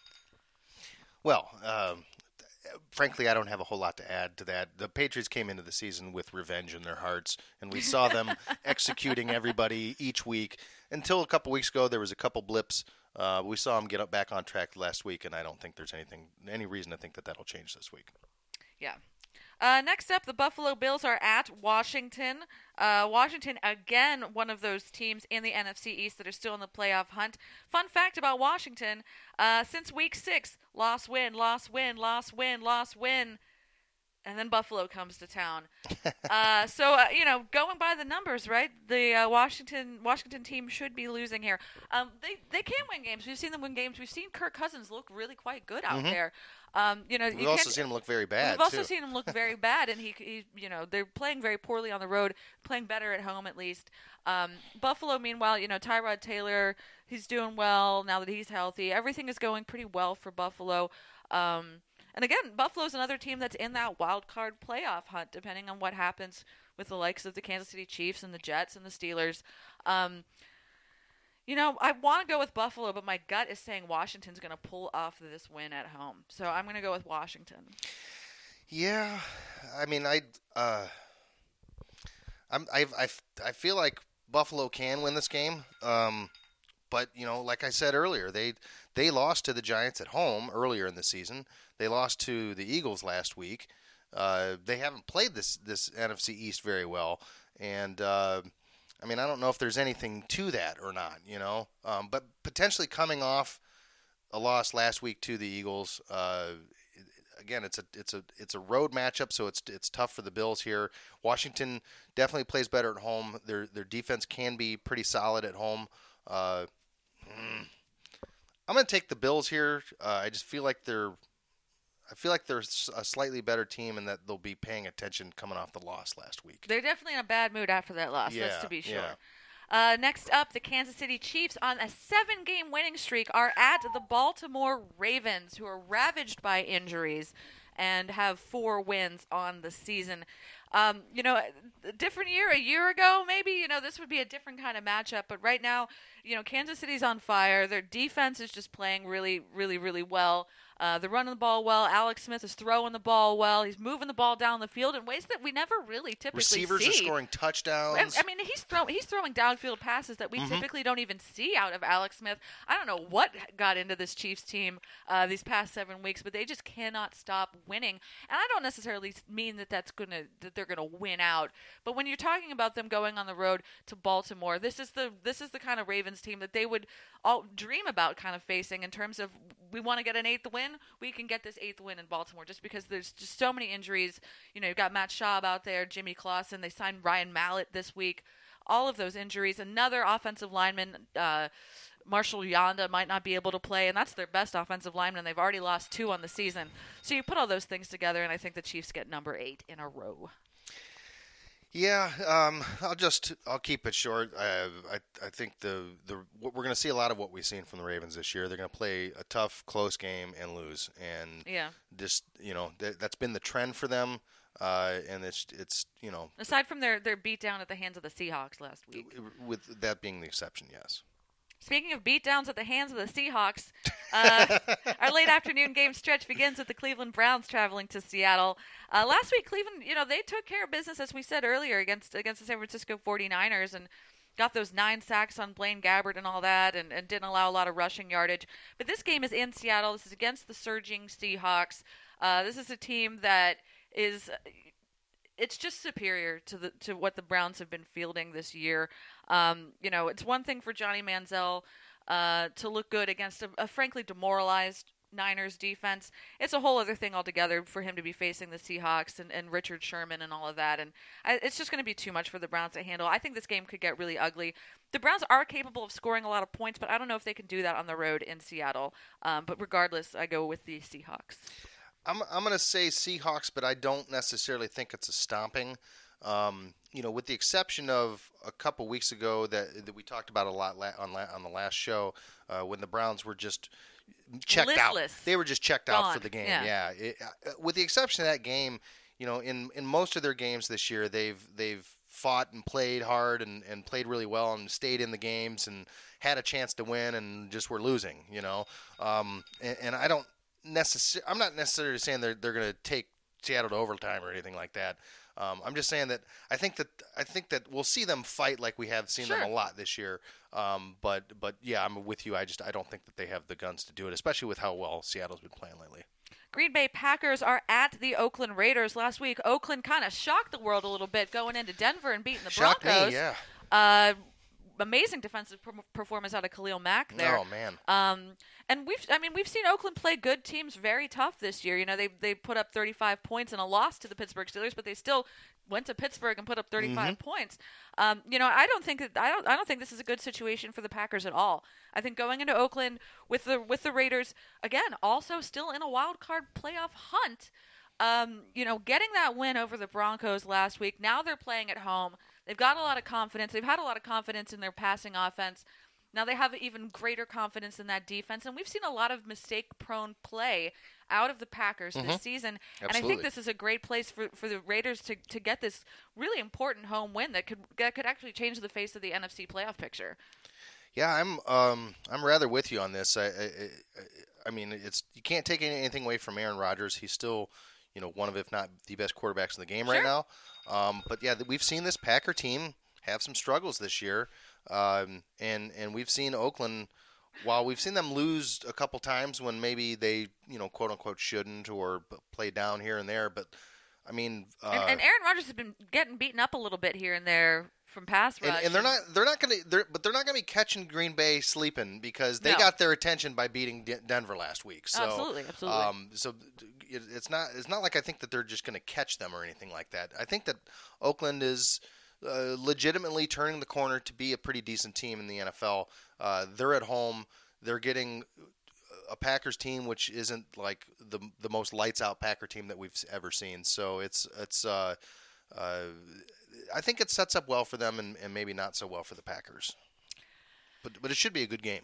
Well, um, frankly, I don't have a whole lot to add to that. The Patriots came into the season with revenge in their hearts, and we saw them executing everybody each week. Until a couple weeks ago, there was a couple blips. Uh, we saw them get up back on track last week, and I don't think there's anything, any reason to think that that'll change this week. Yeah. Uh, next up, the Buffalo Bills are at Washington. Uh, Washington, again, one of those teams in the N F C East that are still in the playoff hunt. Fun fact about Washington, uh, since week six, loss, win, loss, win, loss, win, loss, win, and then Buffalo comes to town. uh, so, uh, you know, going by the numbers, right, the uh, Washington Washington team should be losing here. Um, they, they can win games. We've seen them win games. We've seen Kirk Cousins look really quite good out Mm-hmm. there. Um, you know, We've you also can't- seen him look very bad, We've also too. seen him look very bad, and he, he, you know, they're playing very poorly on the road, playing better at home at least. Um, Buffalo, meanwhile, you know, Tyrod Taylor, he's doing well now that he's healthy. Everything is going pretty well for Buffalo. Um, and again, Buffalo's another team that's in that wild card playoff hunt, depending on what happens with the likes of the Kansas City Chiefs and the Jets and the Steelers. Um, You know, I want to go with Buffalo, but my gut is saying Washington's going to pull off this win at home. So I'm going to go with Washington. Yeah, I mean, I, uh, I'm, I, I, I feel like Buffalo can win this game, um, but you know, like I said earlier, they they lost to the Giants at home earlier in the season. They lost to the Eagles last week. Uh, they haven't played this this N F C East very well, and uh, I mean, I don't know if there's anything to that or not, you know, um, but potentially coming off a loss last week to the Eagles. Uh, again, it's a it's a it's a road matchup, so it's it's tough for the Bills here. Washington definitely plays better at home. Their their defense can be pretty solid at home. Uh, mm, I'm going to take the Bills here. Uh, I just feel like they're I feel like they're a slightly better team and that they'll be paying attention coming off the loss last week. They're definitely in a bad mood after that loss, Yeah, that's to be sure. yeah. Uh, next up, the Kansas City Chiefs on a seven-game winning streak are at the Baltimore Ravens, who are ravaged by injuries and have four wins on the season. Um, you know, a different year, a year ago, maybe, you know, this would be a different kind of matchup. But right now, you know, Kansas City's on fire. Their defense is just playing really, really, really well. Uh, they're running the ball well. Alex Smith is throwing the ball well. He's moving the ball down the field in ways that we never really typically Receivers see. are scoring touchdowns. I mean, he's throwing he's throwing downfield passes that we Mhm. typically don't even see out of Alex Smith. I don't know what got into this Chiefs team uh, these past seven weeks, but they just cannot stop winning. And I don't necessarily mean that that's gonna that they're gonna win out. But when you're talking about them going on the road to Baltimore, this is the this is the kind of Ravens team that they would all dream about kind of facing in terms of we want to get an eighth win. We can get this eighth win in Baltimore just because there's just so many injuries. You know, you've got Matt Schaub out there, Jimmy Clausen. They signed Ryan Mallett this week. All of those injuries. Another offensive lineman, uh, Marshall Yanda, might not be able to play, and that's their best offensive lineman. They've already lost two on the season. So you put all those things together, and I think the Chiefs get number eight in a row. Yeah, um, I'll just I'll keep it short. I I, I think the the we're going to see a lot of what we've seen from the Ravens this year. They're going to play a tough, close game and lose, and Yeah. just you know that, that's been the trend for them. Uh, and it's it's you know Aside from their, their beatdown at the hands of the Seahawks last week. with that being the exception, yes. Speaking of beatdowns at the hands of the Seahawks, uh, our late afternoon game stretch begins with the Cleveland Browns traveling to Seattle. Uh, last week, Cleveland, you know, they took care of business, as we said earlier, against against the San Francisco forty-niners and got those nine sacks on Blaine Gabbert and all that and, and didn't allow a lot of rushing yardage. But this game is in Seattle. This is against the surging Seahawks. Uh, this is a team that is... It's just superior to the to what the Browns have been fielding this year. Um, you know, it's one thing for Johnny Manziel uh, to look good against a, a frankly demoralized Niners defense. It's a whole other thing altogether for him to be facing the Seahawks and, and Richard Sherman and all of that. And I, it's just going to be too much for the Browns to handle. I think this game could get really ugly. The Browns are capable of scoring a lot of points, but I don't know if they can do that on the road in Seattle. Um, but regardless, I go with the Seahawks. I'm I'm going to say Seahawks, but I don't necessarily think it's a stomping. Um, you know, with the exception of a couple weeks ago that that we talked about a lot la- on la- on the last show, uh, when the Browns were just checked Listless. out. They were just checked Gone. out for the game. Yeah. Yeah. It, uh, with the exception of that game, you know, in in most of their games this year, they've they've fought and played hard and, and played really well and stayed in the games and had a chance to win and just were losing. You know, um, and, and I don't. Necessar- I'm not necessarily saying they're they're going to take Seattle to overtime or anything like that. Um, I'm just saying that I think that I think that we'll see them fight like we have seen Sure. them a lot this year. Um, but but yeah, I'm with you. I just I don't think that they have the guns to do it, especially with how well Seattle's been playing lately. Green Bay Packers are at the Oakland Raiders. Last week, Oakland kind of shocked the world a little bit going into Denver and beating the Shocked Broncos. me, yeah. Uh, amazing defensive per- performance out of Khalil Mack there. Oh man. Um, and we've, I mean, we've seen Oakland play good teams very tough this year. You know, they they put up thirty-five points in a loss to the Pittsburgh Steelers, but they still went to Pittsburgh and put up thirty-five Mm-hmm. points. Um, you know, I don't think that I don't I don't think this is a good situation for the Packers at all. I think going into Oakland with the with the Raiders again, also still in a wild card playoff hunt. Um, you know, getting that win over the Broncos last week. Now they're playing at home. They've got a lot of confidence. They've had a lot of confidence in their passing offense. Now they have even greater confidence in that defense. And we've seen a lot of mistake-prone play out of the Packers Mm-hmm. this season. And I Absolutely. think this is a great place for, for the Raiders to, to get this really important home win that could that could actually change the face of the N F C playoff picture. Yeah, I'm um I'm rather with you on this. I I, I, I mean, it's you can't take anything away from Aaron Rodgers. He's still, you know, one of, if not the best quarterbacks in the game Sure. right now. Um, but yeah, we've seen this Packer team have some struggles this year, um, and and we've seen Oakland. While we've seen them lose a couple times when maybe they, you know, quote unquote shouldn't or b- play down here and there, but I mean, uh, And, and Aaron Rodgers has been getting beaten up a little bit here and there from pass rush. and, and they're not they're not going to but they're not going to be catching Green Bay sleeping because they No. got their attention by beating D- Denver last week. So, Absolutely, absolutely. Um, so it, it's not it's not like I think that they're just going to catch them or anything like that. I think that Oakland is uh, legitimately turning the corner to be a pretty decent team in the N F L. Uh, they're at home. They're getting a Packers team which isn't like the the most lights out Packer team that we've ever seen. So it's it's uh, uh, I think it sets up well for them and, and maybe not so well for the Packers. But but it should be a good game.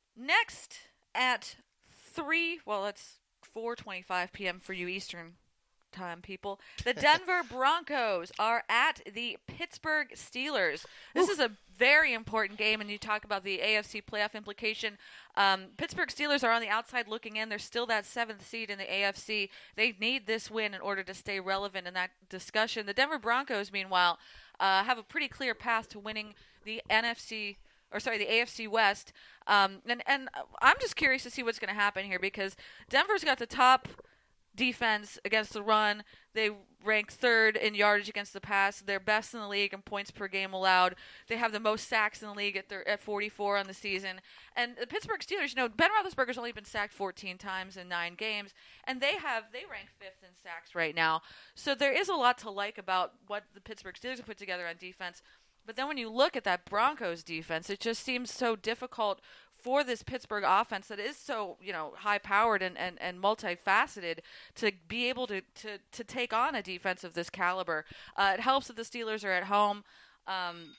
Next at three, well, it's four twenty-five p.m. for you Eastern time, people. The Denver Broncos are at the Pittsburgh Steelers. This is a very important game, and you talk about the A F C playoff implication. Um, Pittsburgh Steelers are on the outside looking in. They're still that seventh seed in the A F C. They need this win in order to stay relevant in that discussion. The Denver Broncos, meanwhile, uh, have a pretty clear path to winning the N F C or sorry, the A F C West. Um, and, and I'm just curious to see what's going to happen here because Denver's got the top defense against the run. They rank third in yardage against the pass. They're best in the league in points per game allowed. They have the most sacks in the league at, their, at forty-four on the season. And the Pittsburgh Steelers, you know, Ben Roethlisberger's only been sacked fourteen times in nine games, and they have they rank fifth in sacks right now. So there is a lot to like about what the Pittsburgh Steelers have put together on defense. But then when you look at that Broncos defense, it just seems so difficult for this Pittsburgh offense that is so, you know, high-powered and, and, and multifaceted to be able to, to, to take on a defense of this caliber. Uh, it helps that the Steelers are at home. Um,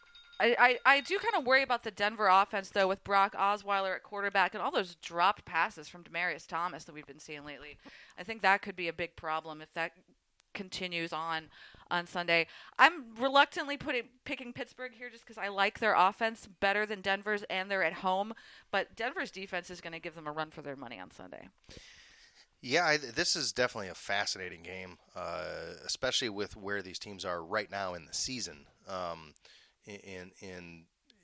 I, I, I do kind of worry about the Denver offense, though, with Brock Osweiler at quarterback and all those dropped passes from Demaryius Thomas that we've been seeing lately. I think that could be a big problem if that continues on on Sunday. I'm reluctantly putting picking Pittsburgh here just because I like their offense better than Denver's, and they're at home. But Denver's defense is going to give them a run for their money on Sunday. Yeah, I, this is definitely a fascinating game, uh, especially with where these teams are right now in the season. Um, in in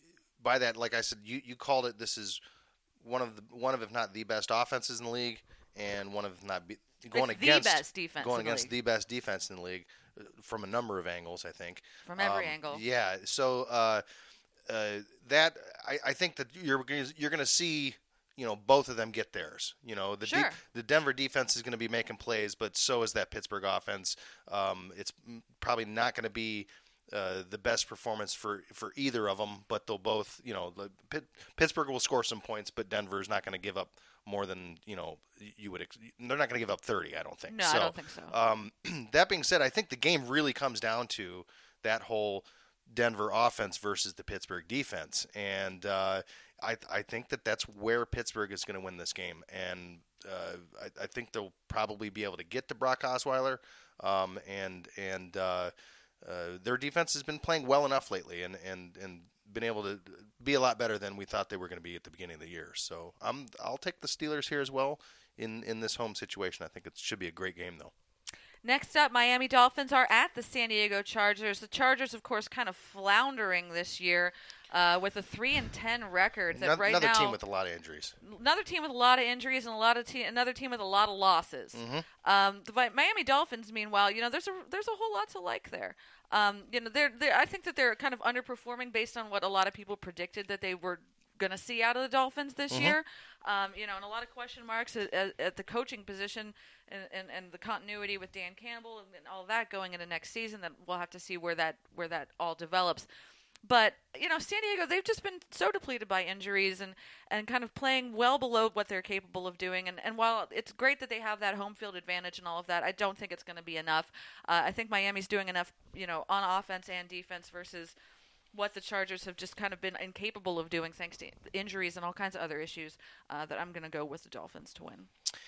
by that, like I said, you, you called it. This is one of the one of if not the best offenses in the league, and one of if not be, going it's against the best defense going in the against league. the best defense in the league from a number of angles. I think from every um, angle. Yeah, so uh, uh, that I, I think that you're gonna, you're going to see. You know, both of them get theirs. You know, the sure. de- the Denver defense is going to be making plays, but so is that Pittsburgh offense. Um, it's probably not going to be uh, the best performance for, for either of them, but they'll both, you know, the, Pitt, Pittsburgh will score some points, but Denver is not going to give up more than, you know, you would. Ex- they're not going to give up thirty, I don't think. No, so, I don't think so. Um, that being said, I think the game really comes down to that whole Denver offense versus the Pittsburgh defense, and uh, I, I think that that's where Pittsburgh is going to win this game, and uh, I, I think they'll probably be able to get to Brock Osweiler, um, and and uh, uh, their defense has been playing well enough lately, and, and, and been able to be a lot better than we thought they were going to be at the beginning of the year. So I'm I'll take the Steelers here as well in, in this home situation. I think it should be a great game though. Next up, Miami Dolphins are at the San Diego Chargers. The Chargers, of course, kind of floundering this year uh, with a three and ten record. That another right another now, team with a lot of injuries. Another team with a lot of injuries and a lot of te- another team with a lot of losses. Mm-hmm. Um, the Miami Dolphins, meanwhile, you know, there's a there's a whole lot to like there. Um, you know, they're, they're I think that they're kind of underperforming based on what a lot of people predicted that they were going to see out of the Dolphins this Mm-hmm. year. Um, you know, and a lot of question marks at, at, at the coaching position and, and, and the continuity with Dan Campbell and, and all of that going into next season. That we'll have to see where that where that all develops. But, you know, San Diego, they've just been so depleted by injuries and, and kind of playing well below what they're capable of doing. And, and while it's great that they have that home field advantage and all of that, I don't think it's going to be enough. Uh, I think Miami's doing enough, you know, on offense and defense versus what the Chargers have just kind of been incapable of doing thanks to injuries and all kinds of other issues, uh, that I'm going to go with the Dolphins to win.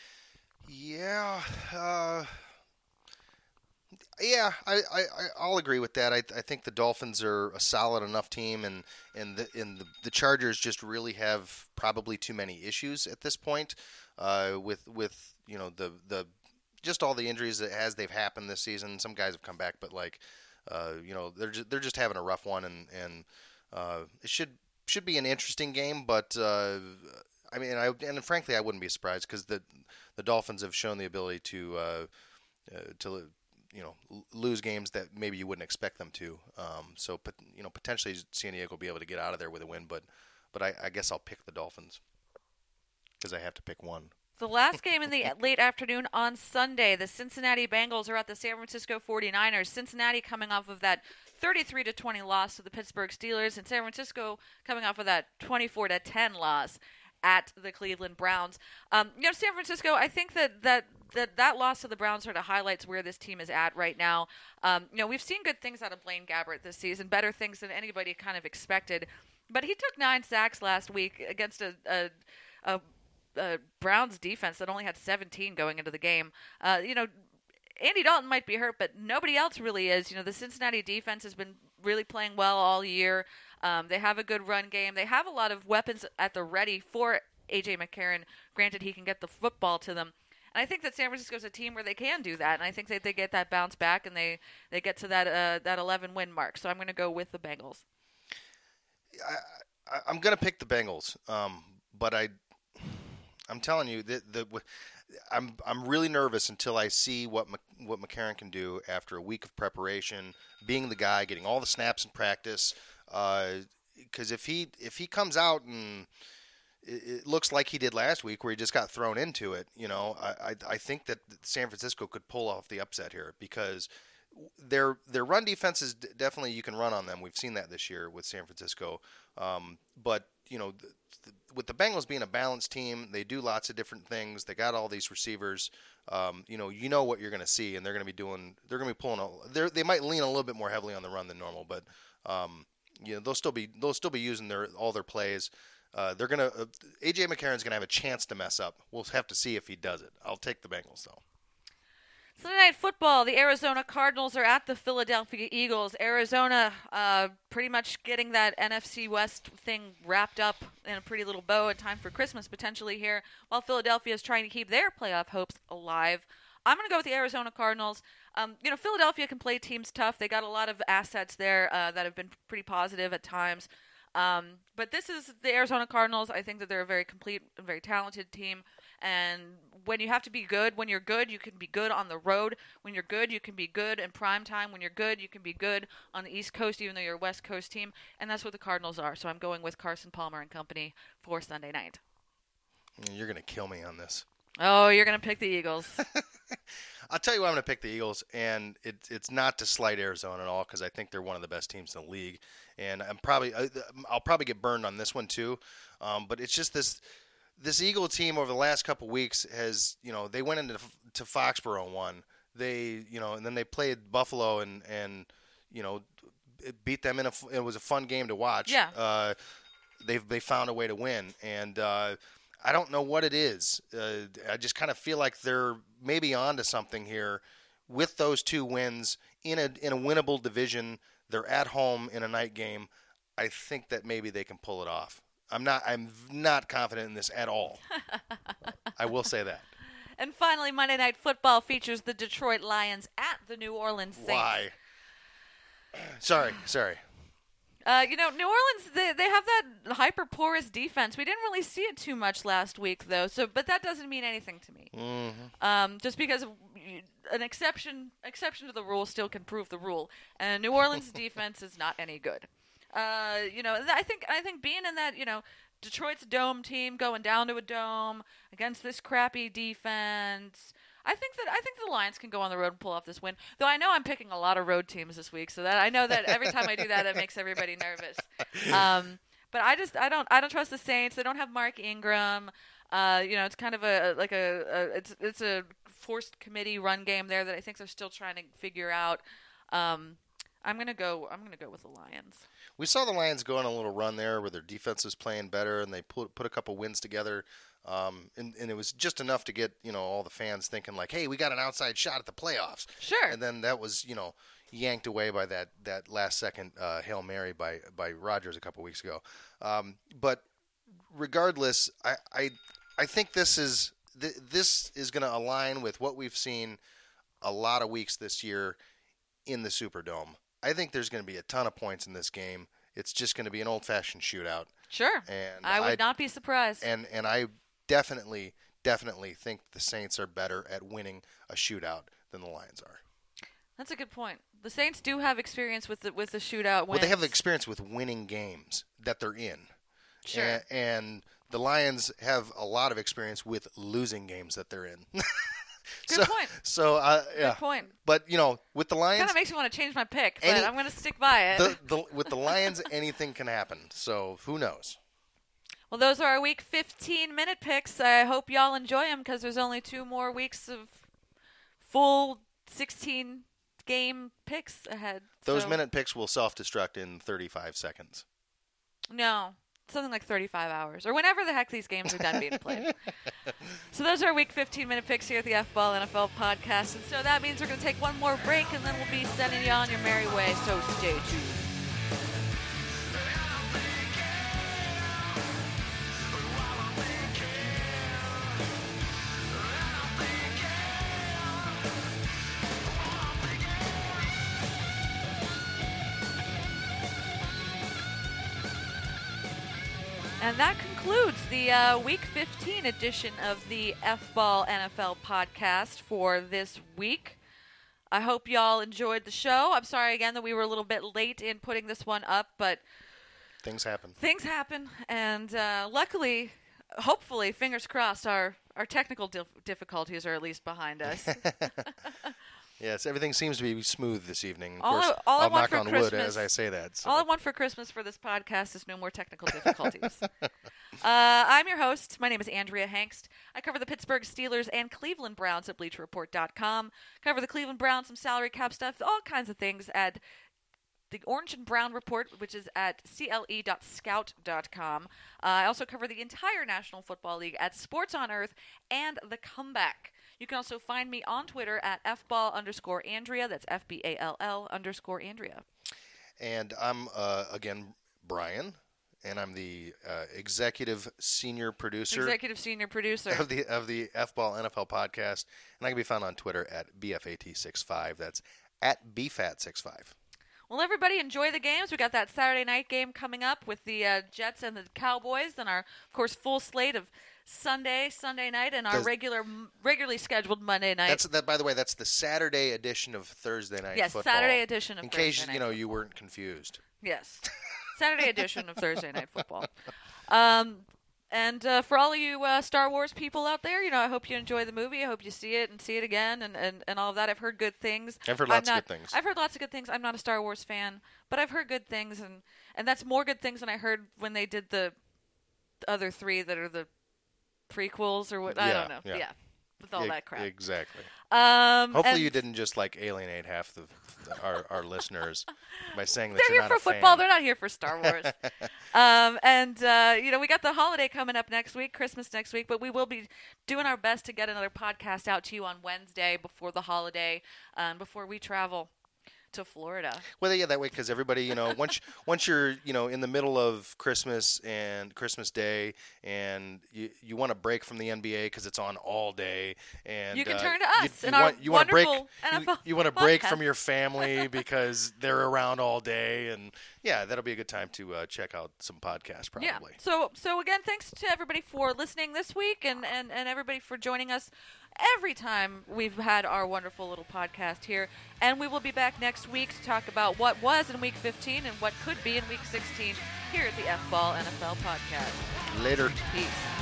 Yeah, uh, yeah, I, I, I'll agree with that. I, I think the Dolphins are a solid enough team, and and the and the, the Chargers just really have probably too many issues at this point, uh, with with you know the the just all the injuries that as they've happened this season. Some guys have come back, but like. Uh, you know, they're just, they're just having a rough one, and and uh, it should should be an interesting game. But uh, I mean, I and frankly, I wouldn't be surprised because the the Dolphins have shown the ability to uh, uh, to you know lose games that maybe you wouldn't expect them to. Um, so, but you know, potentially San Diego will be able to get out of there with a win. But but I, I guess I'll pick the Dolphins because I have to pick one. The last game in the late afternoon on Sunday, the Cincinnati Bengals are at the San Francisco forty-niners. Cincinnati coming off of that thirty-three to twenty loss to the Pittsburgh Steelers, and San Francisco coming off of that twenty-four to ten loss at the Cleveland Browns. Um, you know, San Francisco, I think that that that, that loss to the Browns sort of highlights where this team is at right now. Um, you know, we've seen good things out of Blaine Gabbert this season, better things than anybody kind of expected. But he took nine sacks last week against a, a, a Uh, Browns defense that only had seventeen going into the game. Uh, you know, Andy Dalton might be hurt, but nobody else really is. You know, the Cincinnati defense has been really playing well all year. Um, they have a good run game. They have a lot of weapons at the ready for A J McCarron. Granted, he can get the football to them. And I think that San Francisco's a team where they can do that, and I think that they get that bounce back and they, they get to that uh, that eleven win mark. So I'm going to go with the Bengals. I, I, I'm going to pick the Bengals, um, but I. I'm telling you that the, I'm I'm really nervous until I see what what McCarron can do after a week of preparation, being the guy, getting all the snaps in practice. Because uh, if he if he comes out and it, it looks like he did last week, where he just got thrown into it, you know, I I, I think that San Francisco could pull off the upset here because their their run defense is definitely, you can run on them. We've seen that this year with San Francisco, um, but you know. The, with the Bengals being a balanced team, they do lots of different things. They got all these receivers. Um, you know, you know what you're going to see, and they're going to be doing. They're going to be pulling. A, they might lean a little bit more heavily on the run than normal, but um, you know they'll still be they'll still be using their all their plays. Uh, they're going to. Uh, A J McCarron's going to have a chance to mess up. We'll have to see if he does it. I'll take the Bengals though. Sunday Night Football, the Arizona Cardinals are at the Philadelphia Eagles. Arizona uh, pretty much getting that N F C West thing wrapped up in a pretty little bow in time for Christmas potentially here, while Philadelphia is trying to keep their playoff hopes alive. I'm going to go with the Arizona Cardinals. Um, you know, Philadelphia can play teams tough. They got a lot of assets there uh, that have been pretty positive at times. Um, but this is the Arizona Cardinals. I think that they're a very complete and very talented team. And when you have to be good, when you're good, you can be good on the road. When you're good, you can be good in prime time. When you're good, you can be good on the East Coast, even though you're a West Coast team. And that's what the Cardinals are. So I'm going with Carson Palmer and company for Sunday night. You're going to kill me on this. Oh, you're going to pick the Eagles. I'll tell you why I'm going to pick the Eagles, and it, it's not to slight Arizona at all because I think they're one of the best teams in the league. And I'm probably I'll probably get burned on this one too, um, but it's just this this Eagle team over the last couple weeks has, you know, they went into to Foxborough and won. They, you know, and then they played Buffalo and and you know it beat them in a it was a fun game to watch. Yeah. Uh, they they found a way to win, and uh, I don't know what it is. Uh, I just kind of feel like they're maybe onto something here with those two wins in a in a winnable division. They're at home in a night game. I think that maybe they can pull it off. I'm not I'm not confident in this at all. I will say that. And finally, Monday Night Football features the Detroit Lions at the New Orleans Saints. Why? sorry, sorry. Uh, you know, New Orleans, they, they have that hyper-porous defense. We didn't really see it too much last week, though. So, but that doesn't mean anything to me. Mm-hmm. Um, just because an exception exception to the rule still can prove the rule. And New Orleans' defense is not any good. Uh, you know, I think I think being in that, you know, Detroit's dome team going down to a dome against this crappy defense. I think that I think the Lions can go on the road and pull off this win. Though I know I'm picking a lot of road teams this week, so that I know that every time I do that, it makes everybody nervous. Um, but I just I don't I don't trust the Saints. They don't have Mark Ingram. Uh, you know, it's kind of a like a, a it's it's a forced committee run game there that I think they're still trying to figure out. Um, I'm gonna go. I'm gonna go with the Lions. We saw the Lions go on a little run there where their defense was playing better, and they put put a couple wins together. Um, and, and it was just enough to get, you know, all the fans thinking like, hey, we got an outside shot at the playoffs. Sure. And then that was, you know, yanked away by that, that last second uh, Hail Mary by, by Rodgers a couple weeks ago. Um, but regardless, I, I, I think this is th- this is going to align with what we've seen a lot of weeks this year in the Superdome. I think there's going to be a ton of points in this game. It's just going to be an old-fashioned shootout. Sure. And I would I, not be surprised. And and I definitely, definitely think the Saints are better at winning a shootout than the Lions are. That's a good point. The Saints do have experience with the, with the shootout wins. Well, they have the experience with winning games that they're in. Sure. And, and the Lions have a lot of experience with losing games that they're in. Good so, point. So, uh, yeah. Good point. But, you know, with the Lions... Kind of makes me want to change my pick, but any, I'm going to stick by it. The, the, with the Lions, anything can happen. So, who knows? Well, those are our Week fifteen minute picks. I hope y'all enjoy them because there's only two more weeks of full sixteen game picks ahead. Those so. minute picks will self-destruct in thirty-five seconds. No. Something like thirty-five hours, or whenever the heck these games are done being played. So those are Week fifteen minute picks here at the F-Ball N F L podcast. And so that means we're going to take one more break, and then we'll be sending you on your merry way. So stay tuned. And that concludes the uh, Week fifteen edition of the F-Ball N F L podcast for this week. I hope y'all enjoyed the show. I'm sorry again that we were a little bit late in putting this one up, but things happen. Things happen, and uh, luckily, hopefully, fingers crossed, our, our technical dif- difficulties are at least behind us. Yes, everything seems to be smooth this evening. Of all course, I, all I'll I want knock for on Christmas, wood as I say that. So. All I want for Christmas for this podcast is no more technical difficulties. uh, I'm your host. My name is Andrea Hangst. I cover the Pittsburgh Steelers and Cleveland Browns at Bleacher Report dot com. Cover the Cleveland Browns, some salary cap stuff, all kinds of things at the Orange and Brown Report, which is at C L E dot scout dot com. Uh, I also cover the entire National Football League at Sports on Earth and The Comeback. You can also find me on Twitter at fball underscore Andrea. That's F B A L L underscore Andrea. And I'm, uh, again, Brian, and I'm the uh, executive senior producer. Executive senior producer. Of the of the F-Ball N F L podcast. And I can be found on Twitter at B F A T sixty-five. That's at B F A T sixty-five. Well, everybody, enjoy the games. We got that Saturday night game coming up with the uh, Jets and the Cowboys, and our, of course, full slate of Sunday, Sunday night, and our regular, regularly scheduled Monday night. That's that. By the way, that's the Saturday edition of Thursday Night yes, Football. Yes, Saturday edition of In Thursday case night you know football. you weren't confused. Yes, Saturday edition of Thursday Night Football. Um, and uh, for all of you uh, Star Wars people out there, you know, I hope you enjoy the movie. I hope you see it and see it again, and, and, and all of that. I've heard good things. I've heard I'm lots not, of good things. I've heard lots of good things. I'm not a Star Wars fan, but I've heard good things, and, and that's more good things than I heard when they did the other three that are the prequels or what. I Yeah, don't know. yeah. Yeah, with all E- that crap. Exactly. Um, Hopefully and you didn't just like alienate half the, our our listeners by saying that They're you're here not for a football. fan. They're not here for Star Wars. um, and uh, you know, we got the holiday coming up next week, Christmas next week. But we will be doing our best to get another podcast out to you on Wednesday before the holiday, um, before we travel to Florida. Well, yeah, that way because everybody, you know, once once you're, you know, in the middle of Christmas and Christmas Day, and you you want to break from the N B A because it's on all day, and You can uh, turn to you- us you and our want, you want to break, wonderful N F L you, you want to break podcast. from your family because they're around all day, and yeah, that'll be a good time to uh, check out some podcasts probably. Yeah. So so again, thanks to everybody for listening this week, and, and, and everybody for joining us every time we've had our wonderful little podcast here. And we will be back next week to talk about what was in Week fifteen and what could be in Week sixteen here at the F-Ball N F L podcast. Later. Peace.